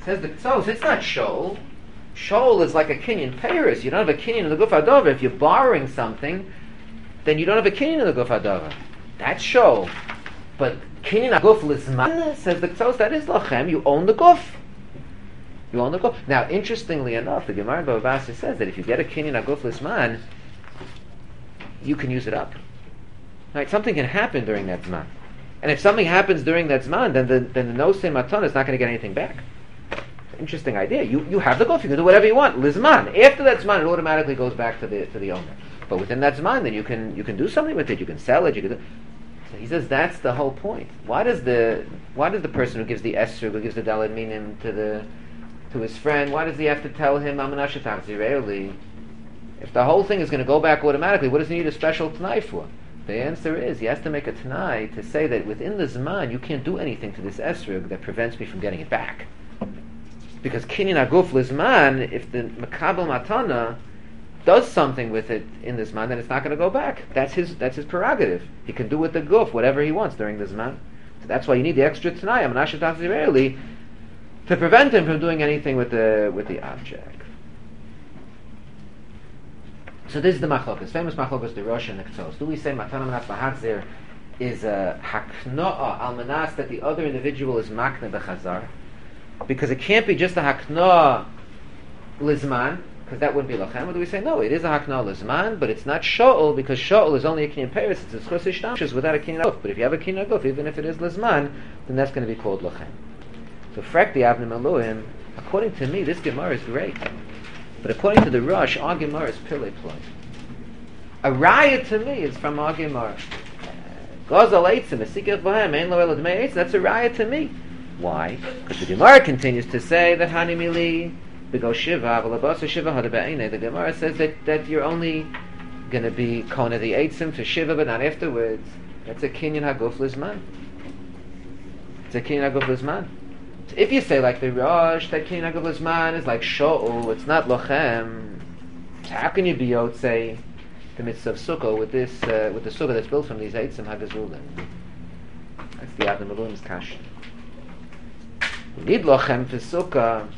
A: Says the Tzos, it's not Shol. Shol is like a Kinyan Paris. You don't have a Kinyan in the Guf HaDover. If you're borrowing something, then you don't have a Kinyan in the Guf HaDover. That's Shol. But Kinyan HaGuf Lizman, says the Tzos, that is Lachem. You own the Guf. You own the Guf. Now, interestingly enough, the Gemara in Bava Basra says that if you get a Kinyan HaGuf Lizman, you can use it up. Right? Something can happen during that Zman. And if something happens during that Zman, then the, then the no-sin matana is not going to get anything back. Interesting idea. You you have the Guf, you can do whatever you want. Lizman. After that Zman, it automatically goes back to the to the owner. But within that Zman, then you can you can do something with it. You can sell it. You can do. So he says that's the whole point. Why does the why does the person who gives the esrog, who gives the daled minim to the to his friend, why does he have to tell him Amanashet Zireli? If the whole thing is going to go back automatically, what does he need a special t'nai for? The answer is he has to make a t'nai to say that within the Zman you can't do anything to this esrog that prevents me from getting it back. Because Kinyan HaGuf Lizman, if the Makabel Matana does something with it in the Zman, then it's not going to go back. That's his that's his prerogative. He can do with the Guf whatever he wants during the Zman. So that's why you need the extra T'nai, Amanashet Zireli, to prevent him from doing anything with the with the object. So this is the machlokas, famous machlokas, the Rosh and the Ktos. Do we say Matana Manas Lahachzir is a haknoa al manas that the other individual is makna b'chazar? Because it can't be just a haknoa lizman, because that wouldn't be lachem. Or do we say no? It is a haknoa lizman, but it's not sho'ol, because sho'ol is only a kinyan peretz. It's a schus ishtamshus without a kinyan guf. But if you have a kinyan guf, even if it is lizman, then that's going to be called lachem. So frak the avnim eluim. According to me, this gemara is great. But according to the Rosh, our Gemara is Pillei Ploi. A raya to me is from our Gemara. Gozal Eitzim, Esikach Bohem, Ein Lo Elad Mei Eitz. That's a raya to me. Why? Because the Gemara continues to say that Hani Mili B'go Shiva, V'labasa Shiva Hada Be'einei. The Gemara says that, that you're only going to be Kona the Eitzim to Shiva, but not afterwards. That's a Kinyan HaGuf Lizman. It's a Kinyan HaGuf Lizman. If you say like the Rosh, that Kinyan HaGuf Lizman is like Sho'u, it's not Lochem, how can you be Yotzei the mitzvah of Sukkah with this, uh, with the Sukkah that's built from these Eitzim HaGazulim? That's the Avnei Miluim's Kasha. You need Lochem for Sukkah.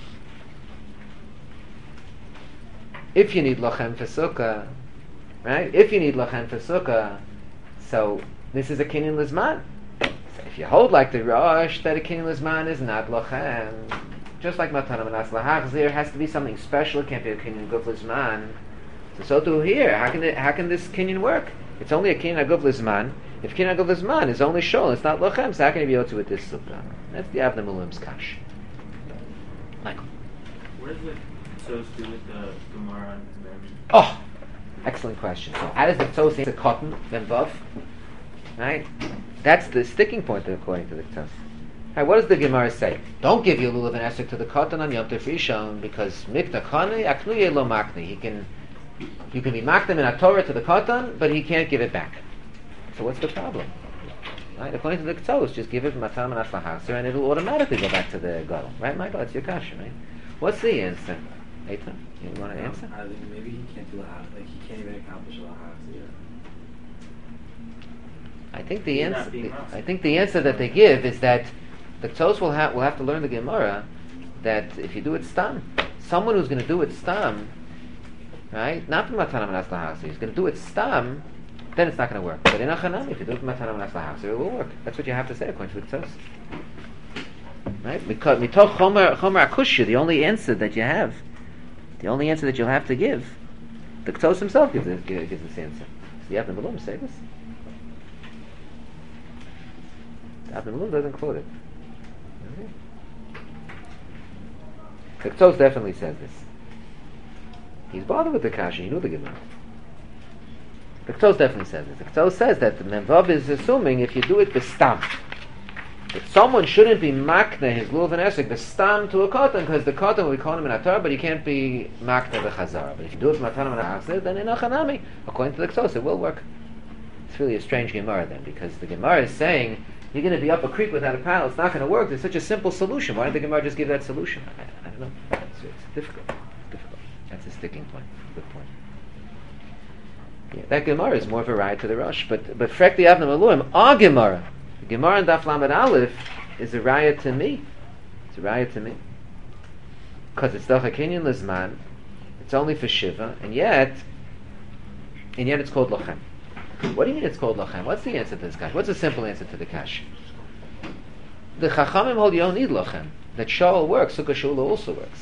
A: If you need Lochem for Sukkah, right? If you need Lochem for Sukkah, so this is a Kinyan Lizman. If you hold like the Rosh that a Kinyan Lizman is not lochem, just like Matana Manas Lahachzir has to be something special. It can't be a Kinyan Guf Lizman. So so too here. How can it, how can this Kinyan work? It's only a Kinyan Guf Lizman. If Kinyan Guf Lizman is only shol, it's not lochem. So how can you be able to with this sukkah? That's the Avnei Miluim's kash. Michael.
D: Where does the Tzos do with the Gemara on Mem?
A: Oh, excellent question. So how does the Tzos say the cotton then vav? Right. That's the sticking point according to the Tzos. Right, what does the Gemara say? Don't give your lulav and esek to the cotton on Yom Tov Rishon because mikna kane aknuye lo makni. He can, you can be maknim in a Torah to the cotton, but he can't give it back. So what's the problem? Right, according to the Tzos, just give it matam and aslahasir, and it'll automatically go back to the gadol. Right, Michael? That's your kasha, right? What's the answer? Eitan, you want to answer?
E: I think maybe he can't do lahas. Like he can't even accomplish lahas. Yeah.
A: I think the
D: He's
A: answer.
D: not being
A: I think the answer that they give is that the Tzos will have will have to learn the Gemara that if you do it stam, someone who's going to do it stam, right? Not from Matana Manas Lahasi, he's going to do it stam, then it's not going to work. But in a chanami, if you do it from Matana Manas Lahasi, it will work. That's what you have to say according to the Tzos. Right? Because mitoch chomer chomer akushya, the only answer that you have, the only answer that you'll have to give, the Tzos himself gives it, gives this answer. So you have to Malum say this. The Avnei Miluim doesn't quote it. The Tzos definitely says this. He's bothered with the kasha. He knew the Gemara. The Tzos definitely says this. The Tzos says that the Memvav is assuming if you do it bestam, that someone shouldn't be makna his lulav and esek bestam to a cotton because the cotton will be konim in atar, but he can't be makna the chazara. But if you do it from matana and achzer, then in a chanami, according to the Tzos, it will work. It's really a strange Gemara then, because the Gemara is saying you're going to be up a creek without a paddle. It's not going to work. There's such a simple solution. Why did the Gemara just give that solution? I, I don't know. It's, it's difficult. It's difficult. That's a sticking point. Good point. Yeah, that Gemara is more of a ride to the Rosh. But but frek the Avnei Miluim, our Gemara, the Gemara in Daf Lamed Aleph, is a raya to me. It's a raya to me. because it's doch a kinyan lizman. It's only for shiva, and yet, and yet it's called lochem. What do you mean it's called lochem? What's the answer to this kash? What's the simple answer to the kash? The chachamim hold you don't need lochem. That sha'al works, sukkah shula also works.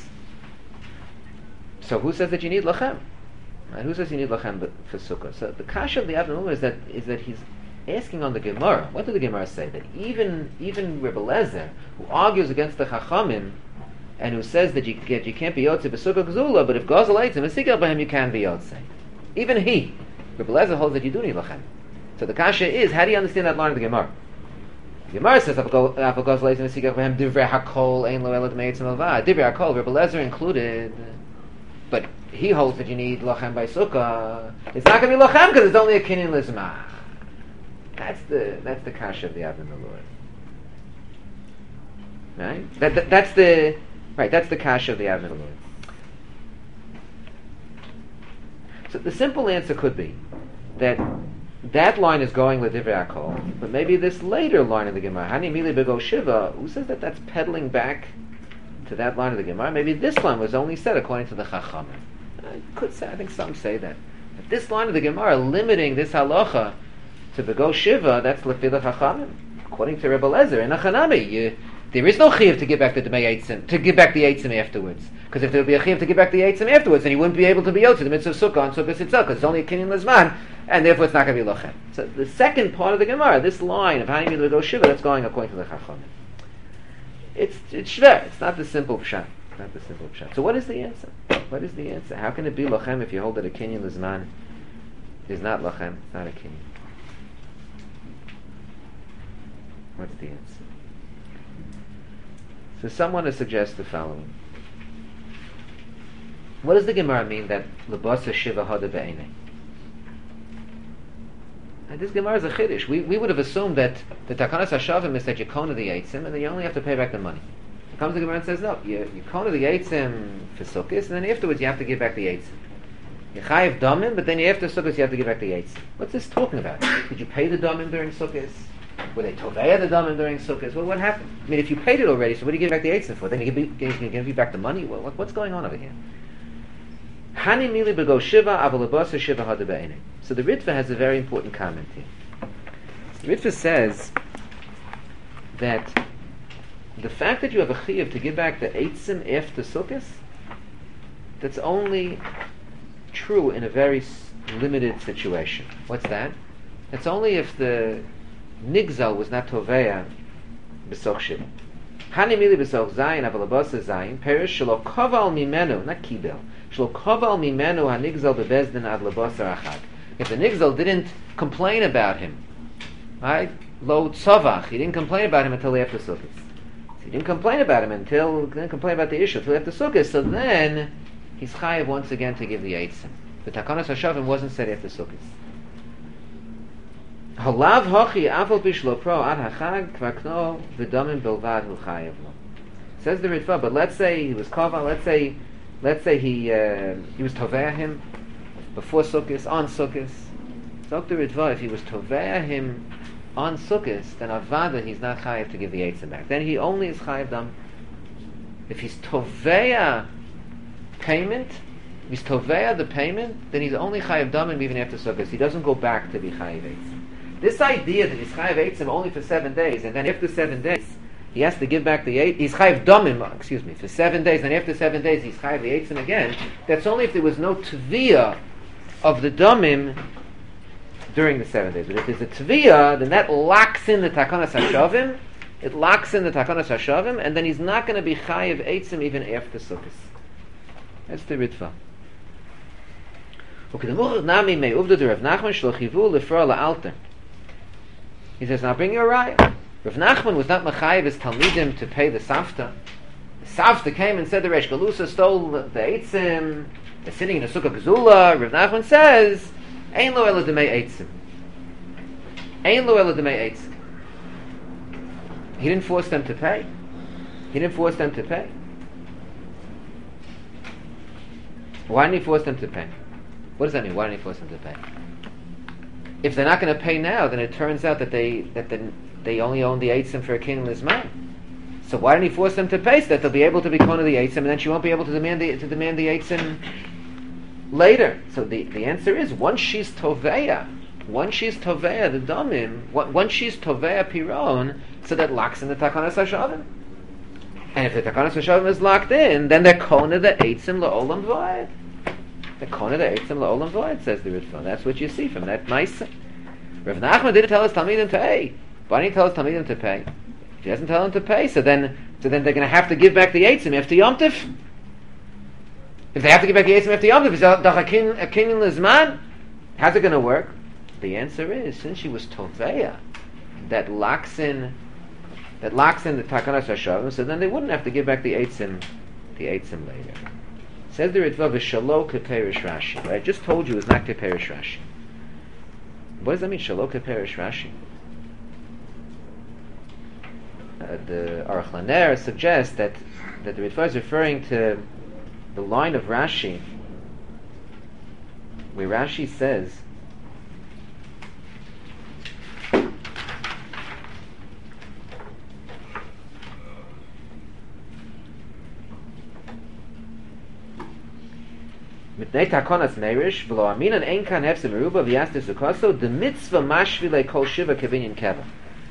A: So who says that you need lachem? Right? Who says you need lachem for sukkah? So the kasha of the Avnei is that is that he's asking on the Gemara. What did the Gemara say? That even even Rebbe Lezer, who argues against the Chachamim, and who says that you, that you can't be yotze b'sukkah gzula, but if Gazel eats him, sikar b'hem, you can be yotze. Even he, Rebbe Lezer, holds that you do need lachem. So the kasha is, how do you understand that line of the Gemara? The Gemara says, "Afal Gazel eats him, sikar b'hem divrei hakol ein lo elad me'etzim alvad." Divrei hakol, Rebbe Lezer included. But he holds that you need lachem by sukkah. It's not going to be lachem because it's only a kinyan lizmach. That's the that's the kasha of the Avnei Lord. Right? That, that that's the right. That's the kasha of the Avnei Lord. So the simple answer could be that that line is going with divrei hakol, but maybe this later line of the Gemara, Hani Mili Bego Shiva, who says that that's peddling back to that line of the Gemara. Maybe this line was only said according to the Chachamim. I could say, I think some say that. But this line of the Gemara limiting this halacha to the Go Shiva, that's Lefi the Chachamim. According to Rebbe Lezer, in Achanami, you, there is no chiyuv to give back the Demei Eitzim, to give back the Eitzim afterwards. Because if there would be a chiyuv to give back the Eitzim afterwards, then he wouldn't be able to be yotze the mitzvah of Sukkah on Sukkah itself, because it's only a kinyan lizman, and therefore it's not going to be lochem. So the second part of the Gemara, this line of Hani Mili Go Shiva, that's going according to the Chachamim. It's it's shver. It's not the simple pshat. It's not the simple pshat. So what is the answer? What is the answer? How can it be lachem if you hold that a kinyan lizman is not lachem? It's not a kinyan. What's the answer? So someone has suggested the following. What does the Gemara mean that lebasa shiva hada be'enei? And this Gemara is a chiddush. We, we would have assumed that the Takanas Hashavim is that you kona the Eitzim and then you only have to pay back the money. It comes the Gemara and says, no, you, you kona the Eitzim for Sukkot, and then afterwards you have to give back the Eitzim. You chayiv damim, but then after Sukkot you have to give back the Eitzim. What's this talking about? Did you pay the damim during Sukkot? Were they toveya the damim during Sukkot? Well, what happened? I mean, if you paid it already, so what do you give back the Eitzim for? Then you give, you give, give back the money? Well, what, what's going on over here? Hani mili bego shiva avalabasa shiva hada be'enei. So the Ritva has a very important comment here. The Ritva says that the fact that you have a chiyuv to give back the eitzim after Sukkot, that's only true in a very limited situation. What's that? That's only if the nigzal was not toveya b'soch shiva. Hani mili b'soch zayin avalabasa zayin perish shelo koval mimenu, not kibel, shelo koval mimenu hanigzal bebezdin ad labasar achad. If the nigzal didn't complain about him, right? Lo tzavach, he didn't complain about him until after Sukkot. He didn't complain about him until, he didn't complain about the issue until after Sukkot. So then he's chayav once again to give the eitzim. The Takanas Hashavim wasn't said after Sukkot. Halav hochi afal bishlo pro ad hachag kvakno v'domim bilvad hu chayav lo. Says the Ritva, but let's say he was kava. Let's say, let's say he uh, he was tovea him before Sukkot, on Sukkot. So the Ritva, if he was tovea him on Sukkot, then avada he's not chayav to give the eitzim back. Then he only is chayav dam. If he's tovea payment, if he's tovea the payment, then he's only chayav damim even after Sukkot. He doesn't go back to be chayav eitzim. This idea that he's chayav eitzim only for seven days, and then after seven days he has to give back the eight. He's chayav damim, excuse me, for seven days, and after seven days he's chayav the eitzim again. That's only if there was no tviyah of the damim during the seven days. But if there's a tviyah, then that locks in the takanas hashavim. It locks in the takanas hashavim, and then he's not going to be chayav eitzim even after Sukkot. That's the Ritva. Okay, the Muchach Nami may uvda de Rav Nachman shlo chivu lefra la'alter. He says, now bring your raya. Rav Nachman was not mechayev his talmidim to pay the safta. The safta came and said the Reish Galusa stole the eitzim. They're sitting in a sukkah gazula. Rav Nachman says, Ein lo ela demei eitzim. Ein lo ela demei eitzim. He didn't force them to pay. He didn't force them to pay. Why didn't he force them to pay? What does that mean? Why didn't he force them to pay? If they're not going to pay now, then it turns out that they that the, they only own the eitzim for a kinyan lizman. So why didn't he force them to pay so that they'll be able to be Kona the Eitzim, and then she won't be able to demand the to demand the Eitzim later? So the, the answer is, once she's Toveya, once she's Toveya the Domim, once she's Toveya Piron, so that locks in the Takanas HaShavim. And if the Takanas HaShavim is locked in, then they're Kona the Eitzim La'olam V'ayed. They're Kona the Eitzim La'olam V'ayed, says the Ritva. That's what you see from that Maisa. Rav Nachman didn't tell his Talmidim to pay. Why didn't he tell his Talmidim to pay? If he doesn't tell them to pay, so then so then they're going to have to give back the Eitzim after Yom Tov. If they have to give back the Eitzim after Yom Tov, is that a kinyan lizman? How's it going to work? The answer is, since she was Toveya, that locks in that locks in the Takanas HaShavim, so then they wouldn't have to give back the Eitzim the Eitzim later. Says the Ritva, V'shalo keperish Rashi. What I just told you is not keperish Rashi. What does that mean, Shalo keperish Rashi? Uh, the Aruch LaNer suggests that, that the Ritva is referring to the line of Rashi, where Rashi says, Mitnei takonas meirish v'lo aminan ein kan hefse meruba v'yastis ukoso the mitzvah mashvile kol shiva kevinyan keva.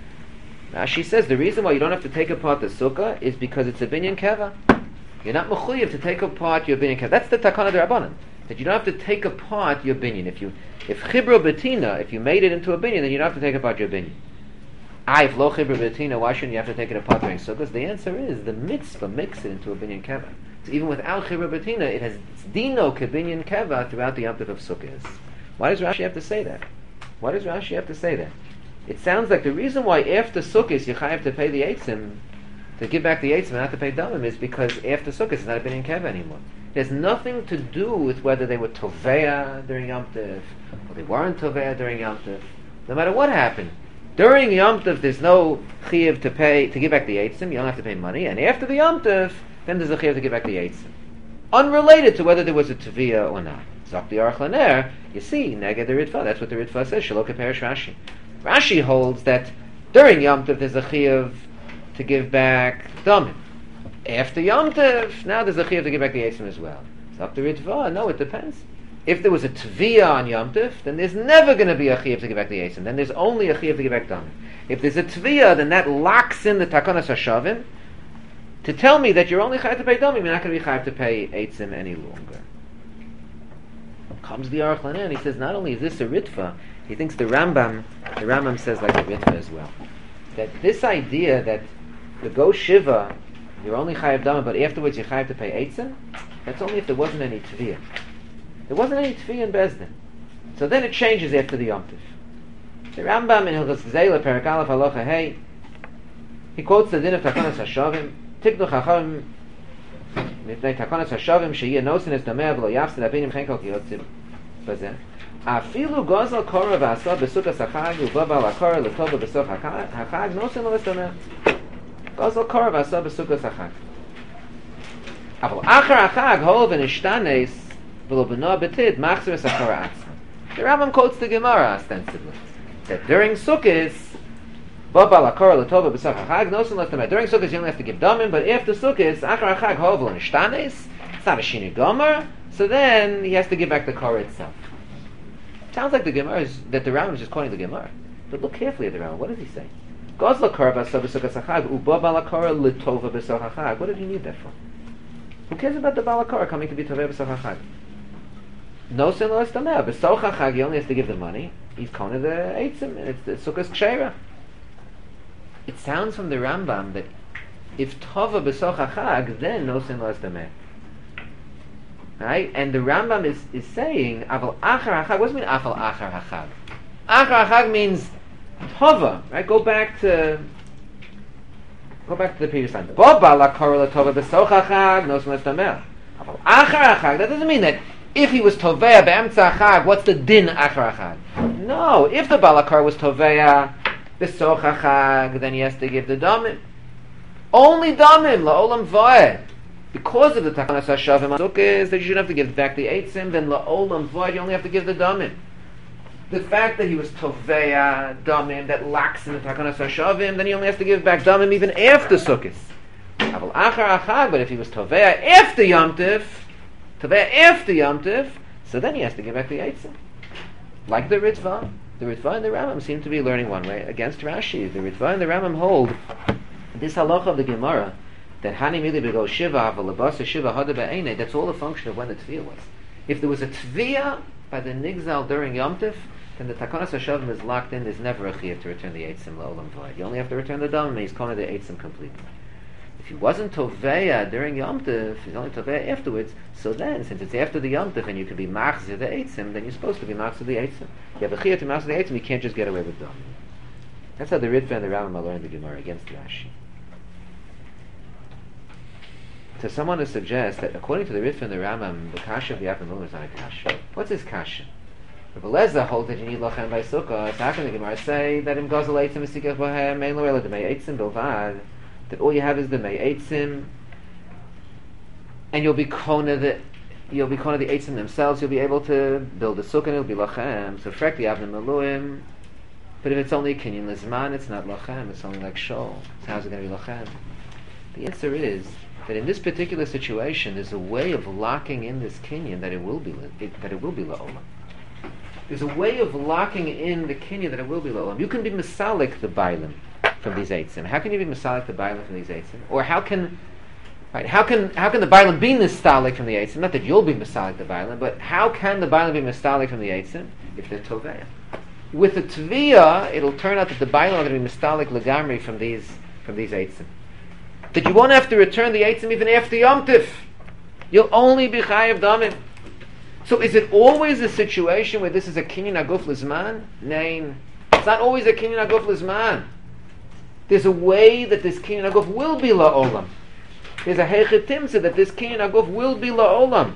A: Rashi says the reason why you don't have to take apart the sukkah is because it's a binyan keva. You're not mechuyev to take apart your binyan keva. That's the takana d'Rabbanan, that you don't have to take apart your binyan. If you if chibro betina, if you made it into a binyan, then you don't have to take apart your binyan. Ah, if lo chibro betina, why shouldn't you have to take it apart during sukkahs? The answer is the mitzvah makes it into a binyan keva. So even without chibro betina, it has dino kebinyan keva throughout the Yom Tov of sukkahs. Why does Rashi have to say that? Why does Rashi have to say that? It sounds like the reason why after sukkahs you have to pay the eitzim, to give back the eitzim and not to pay damim, is because after sukkahs it's not a binyan keva anymore. It has nothing to do with whether they were toveya during Yom Tov or they weren't toveya during Yom Tov. No matter what happened, during Yom Tov there's no chiyuv to pay to give back the eitzim. You don't have to pay money, and after the Yom Tov, then there's a chiyuv to give back the eitzim, unrelated to whether there was a teviya or not. Zok the Aruch LaNer, you see, neged the Ritva. That's what the Ritva says. Shelo keperish Rashi. Rashi holds that during Yom Tov there's a chiyuv to give back damim. After Yom Tov, now there's a chiyuv to give back the eitzim as well. Zok the Ritva. No, it depends. If there was a teviya on Yom Tov, then there's never going to be a chiyuv to give back the eitzim. Then there's only a chiyuv to give back damim. If there's a teviya, then that locks in the takanas hashavim to tell me that you're only chayav to pay damim, you're not going to be chayav to pay eitzim any longer. Comes the Aruch LaNer and he says, not only is this a Ritva, he thinks the Rambam, the Rambam says like a Ritva as well. That this idea that the Go Shiva, you're only chayav damim, but afterwards you're chayav to pay eitzim, that's only if there wasn't any tviyah. There wasn't any tviyah in Bezdin. So then it changes after the Yom Tov. The Rambam in Hilchos Gzeila, Perek Aleph Halacha Hey, he quotes the din of Takanas Hashavim, Tiknu Chachavim, Mipnei Takanas Hashavim, Sheyeh Nosin Es Dameh V'lo Yafsid Abinim Chenko Ki Yotzim Bazeh. Afilu Gozel Korah V'asad B'sukas HaChag U'Babal HaKorah L'Tova B'soch HaChag Nosin Lo Es Dameh. Gozel Korah V'asad B'sukas HaChag. Aval Achar HaChag Hol V'nishtanes V'lo B'noah B'tid Machzir Es HaKorah Atzma. The Rambam quotes the Gemara ostensibly that during Sukkot, Babal HaKorah L'Tova B'soch HaChag Nosin Lo Es Dameh. During Sukkot you only have to give damim, but after Sukkot, Achar HaChag Hol V'nishtanes, it's not a Shini Gomer, so then he has to give back the Korah itself. Sounds like the Gemara is, that the Rambam is just quoting the Gemara. But look carefully at the Rambam. What does he say? Gozla Korah V'asad B'sukas HaChag U'Babal HaKorah L'Tova B'soch HaChag. What did he need that for? Who cares about the Bal HaKorah coming to be Tovei B'soch HaChag? No sin lo es dameh. B'soch HaChag he only has to give the money. He's kona the eitzim, and it's the Sukkos Kshera. It sounds from the Rambam that if Tova B'soch HaChag, then no sin lo es dameh. Right? And the Rambam is, is saying, Aval Achar HaChag. What does it mean, Aval Achar HaChag? Achar HaChag means Tova, right? Go back to Go back to the previous line. Babal HaKorah L'Tova B'soch HaChag Nosin Lo Es Dameh. Aval Achar HaChag. That doesn't mean that if he was Tovea Be'emtza HaChag, what's the din Achar HaChag? No, if the Bal HaKorah was Tovea B'soch HaChag, then he has to give the damim. Only damim la'olam v'ed. Because of the Takanas Hashavim on Sukkot, that you shouldn't have to give back the eitzim, then la'olam v'ed you only have to give the damim. The fact that he was Tovea damim, that lacks in the Takanas Hashavim, then he only has to give back damim even after Sukkot. Aval achar achag, but if he was tovea after Yom Tif, tovea after Yom Tif, so then he has to give back the eitzim. Like the Ritva. The Ritva and the Rambam seem to be learning one way against Rashi. The Ritva and the Rambam hold this halacha of the Gemara that Hani Mili Bego Shiva Avalabasa Shiva Hada Be'ene, that's all a function of when the Tviyah was. If there was a Tviyah by the Nigzal during Yom Tif, then the Takanas HaShavim is locked in, there's never a chiyuv to return the eitzim la'olam v'ayid. You only have to return the dam, and he's calling the eitzim completely. If he wasn't Toveya during Yom Tif, he's only Toveya afterwards, so then, since it's after the Yom Tif and you can be machzir the eitzim, then you're supposed to be machzir the eitzim. You have a chiyuv to machzir the eitzim, you can't just get away with dam. That's how the Ritva and the Rambam are learning the Gemara against Rashi. To someone who suggests that according to the Ritva and the Rambam, the kasha of Yaakov Mullah is not a kasha. What's his kasha? Rabbi Eliezer holds that you need lochem by sukkah. So how can the Gemara say that im gazel eitzim v'sikach bohem mein lo ela demei eitzim bilvad, that all you have is the demei eitzim, and you'll be kona the you'll be kona the eitzim themselves. You'll be able to build a sukkah and it'll be lochem. So frek the avnim maluim. But if it's only kinyan lizman, it's not lochem. It's only like shol. So how's it going to be lochem? The answer is that in this particular situation, there's a way of locking in this kinyan that it will be it, that it will be la'olam. There's a way of locking in the kinyan that it will be la'olam. You can be misalik the bailim from these eitzim. How can you be misalik the bailim from these eitzim? Or how can right? How can how can the bailim be misalik from the eitzim? Not that you'll be misalik the bailim, but how can the bailim be misalik from the eitzim if they're toveya? With the tviyah, it'll turn out that the bailim are going to be misalik legamri from these from these eitzim. That you won't have to return the eitzim even after Yom Tif. You'll only be chayav damim. So is it always a situation where this is a kinyan aguf lizman? Nein. It's not always a kinyan aguf lizman. There's a way that this kinyan aguf will be la'olam. There's a heichet timsa that this kinyan aguf will be la'olam.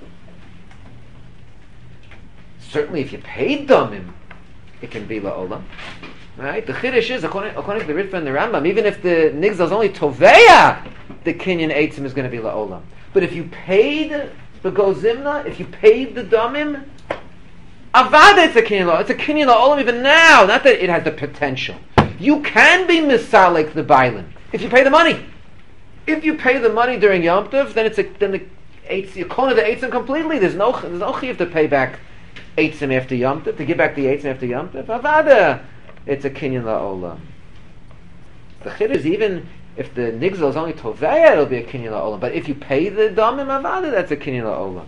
A: Certainly if you paid damim, it can be la'olam. Right? The chiddush is, according, according to the Ritva and the Rambam, even if the nigzal is only toveya, the kinyan eitzim is going to be la'olam. But if you paid the gozimna, if you paid the damim, avada, it's a kinyan la'olam. It's a kinyan la'olam even now. Not that it has the potential. You can be misalik the bailin if you pay the money. If you pay the money during Yom Tov, then it's a, then the eitzim, you kona the eitzim completely. There's no there's no chiyuv to pay back eitzim after Yom Tov, to give back the eitzim after Yom Tov. Avada. It's a kinyan la'olam. The chiddush is even if the nigzal is only toveya, it'll be a kinyan la'olam. But if you pay the damim avada, that's a kinyan la'olam.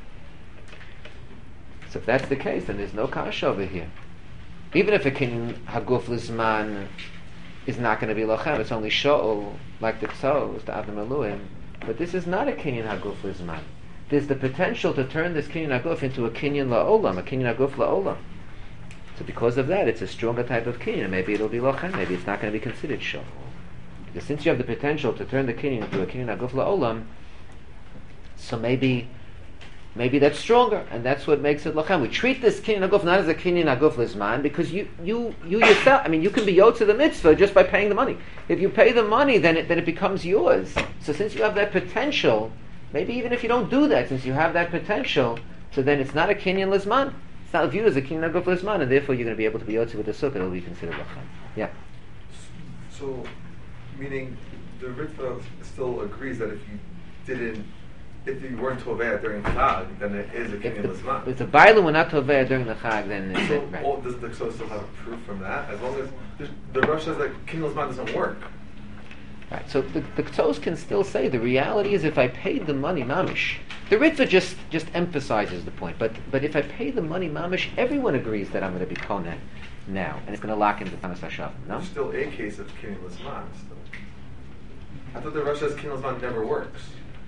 A: So if that's the case, then there's no kasha over here. Even if a kinyan haguf lizman is not going to be lochem, it's only sho'ol, like the tzos, the avim aluim. But this is not a kinyan haguf lizman. There's the potential to turn this kinyan haguf into a kinyan la'olam, a kinyan haguf la'olam. So because of that, it's a stronger type of kinyan. Maybe it'll be lochem. Maybe it's not going to be considered shol. Because since you have the potential to turn the kinyan into a kinyan aguf la'olam, so maybe, maybe that's stronger, and that's what makes it lochem. We treat this kinyan aguf not as a kinyan aguf lizman because you, you, you yourself. I mean, you can be yotze the mitzvah just by paying the money. If you pay the money, then it then it becomes yours. So since you have that potential, maybe even if you don't do that, since you have that potential, so then it's not a kinyan lizman. It's not viewed as a kinyan aguf lizman, and therefore you're going to be able to be yotze with the sukkah. It'll be considered lochem. Yeah.
C: So, meaning the Ritva still agrees that if you didn't, if you weren't toveya during Chag, then it is a kinyan lizman.
A: If the bailu were not toveya during the Chag, then it's
C: so,
A: it. Right.
C: All, does the Kso still have a proof from that? As long as the, the Rosh says that kinyan lizman doesn't work.
A: Right. So the, the Ksos can still say the reality is if I paid the money mamish. The Ritva just, just emphasizes the point. But but if I pay the money mamish, everyone agrees that I'm going to be konen now, and it's going to lock into Tanas HaShavim. No?
C: There's still a case of kinyan lizman. Still, I thought the Rosh says kinyan lizman never works.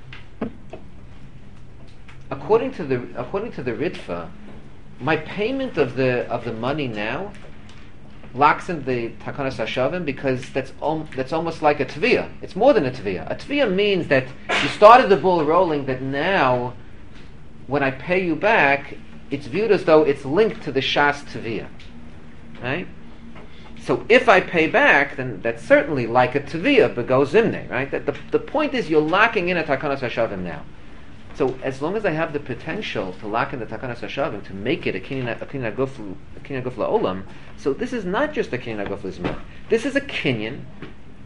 A: According to the according to the Ritva, my payment of the of the money now locks in the Takanas HaShavim because that's om, that's almost like a tviyah. It's more than a tviyah. A tviyah means that you started the ball rolling, that now, when I pay you back, it's viewed as though it's linked to the shas tviyah. Right? So if I pay back, then that's certainly like a tviyah, bego zimne, right? That the, the point is you're locking in a Takanas HaShavim now. So as long as I have the potential to lock in the Takanas HaShavim, to make it a kinyan aguf la'olam, so this is not just a kinyan aguf lizman. This is a kinyan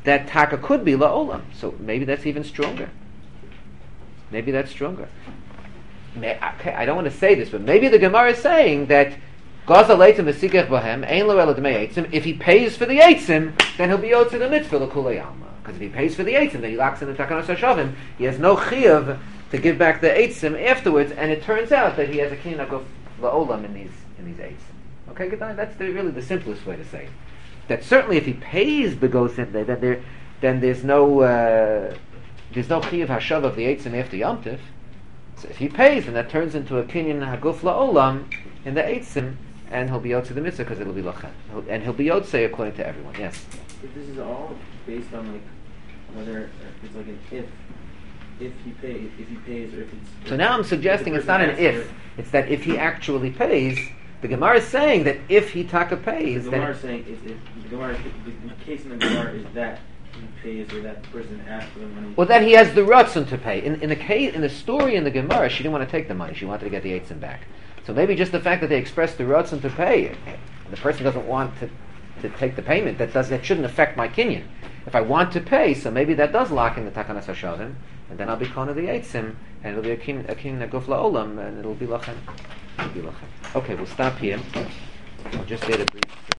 A: that taka could be la'olam. So maybe that's even stronger. Maybe that's stronger. May, okay, I don't want to say this, but maybe the Gemara is saying that Gaza leitzim v'sikach bohem ein lo ela d'mei eitzim. If he pays for the eitzim, then he'll be owed to the mitzvah l'kulei alma. Because if he pays for the eitzim, then he locks in the takanos hashavim. He has no chiyuv to give back the eitzim afterwards, and it turns out that he has a kinyan of la'olam in these in these eitzim. Okay, good. That's the, really the simplest way to say it. That certainly if he pays begosim, then there, then there's no uh, there's no chiyuv hashav of the eitzim after Yom Tif. So if he pays, then that turns into a kinyan haguf la'olam in the eitzim, and he'll be owed to the mitzvah because it'll be lachan, and he'll be owed say according to everyone. Yes.
D: But this is all based on like whether it's like an if, if he pays, if he pays, or if it's.
A: So now I'm suggesting it's not an if; it's that if he actually pays. The Gemara is saying that if he taka pays,
D: the
A: then
D: Gemara is saying is if the Gemara, the, the case in the Gemara is that he pays or that person asked for the money.
A: well, then he has the ratzon to pay. In, in the case, in the story in the Gemara, she didn't want to take the money; she wanted to get the eitzim back. So maybe just the fact that they expressed the ratzon to pay, the person doesn't want to, to take the payment. That does that shouldn't affect my kinyan. If I want to pay, so maybe that does lock in the takanas hashavim, and then I'll be kona the eitzim, and it'll be a kin a kin guf la'olam, and it'll be lachem. It'll be lachem. Okay, we'll stop here. I'll just say the brief.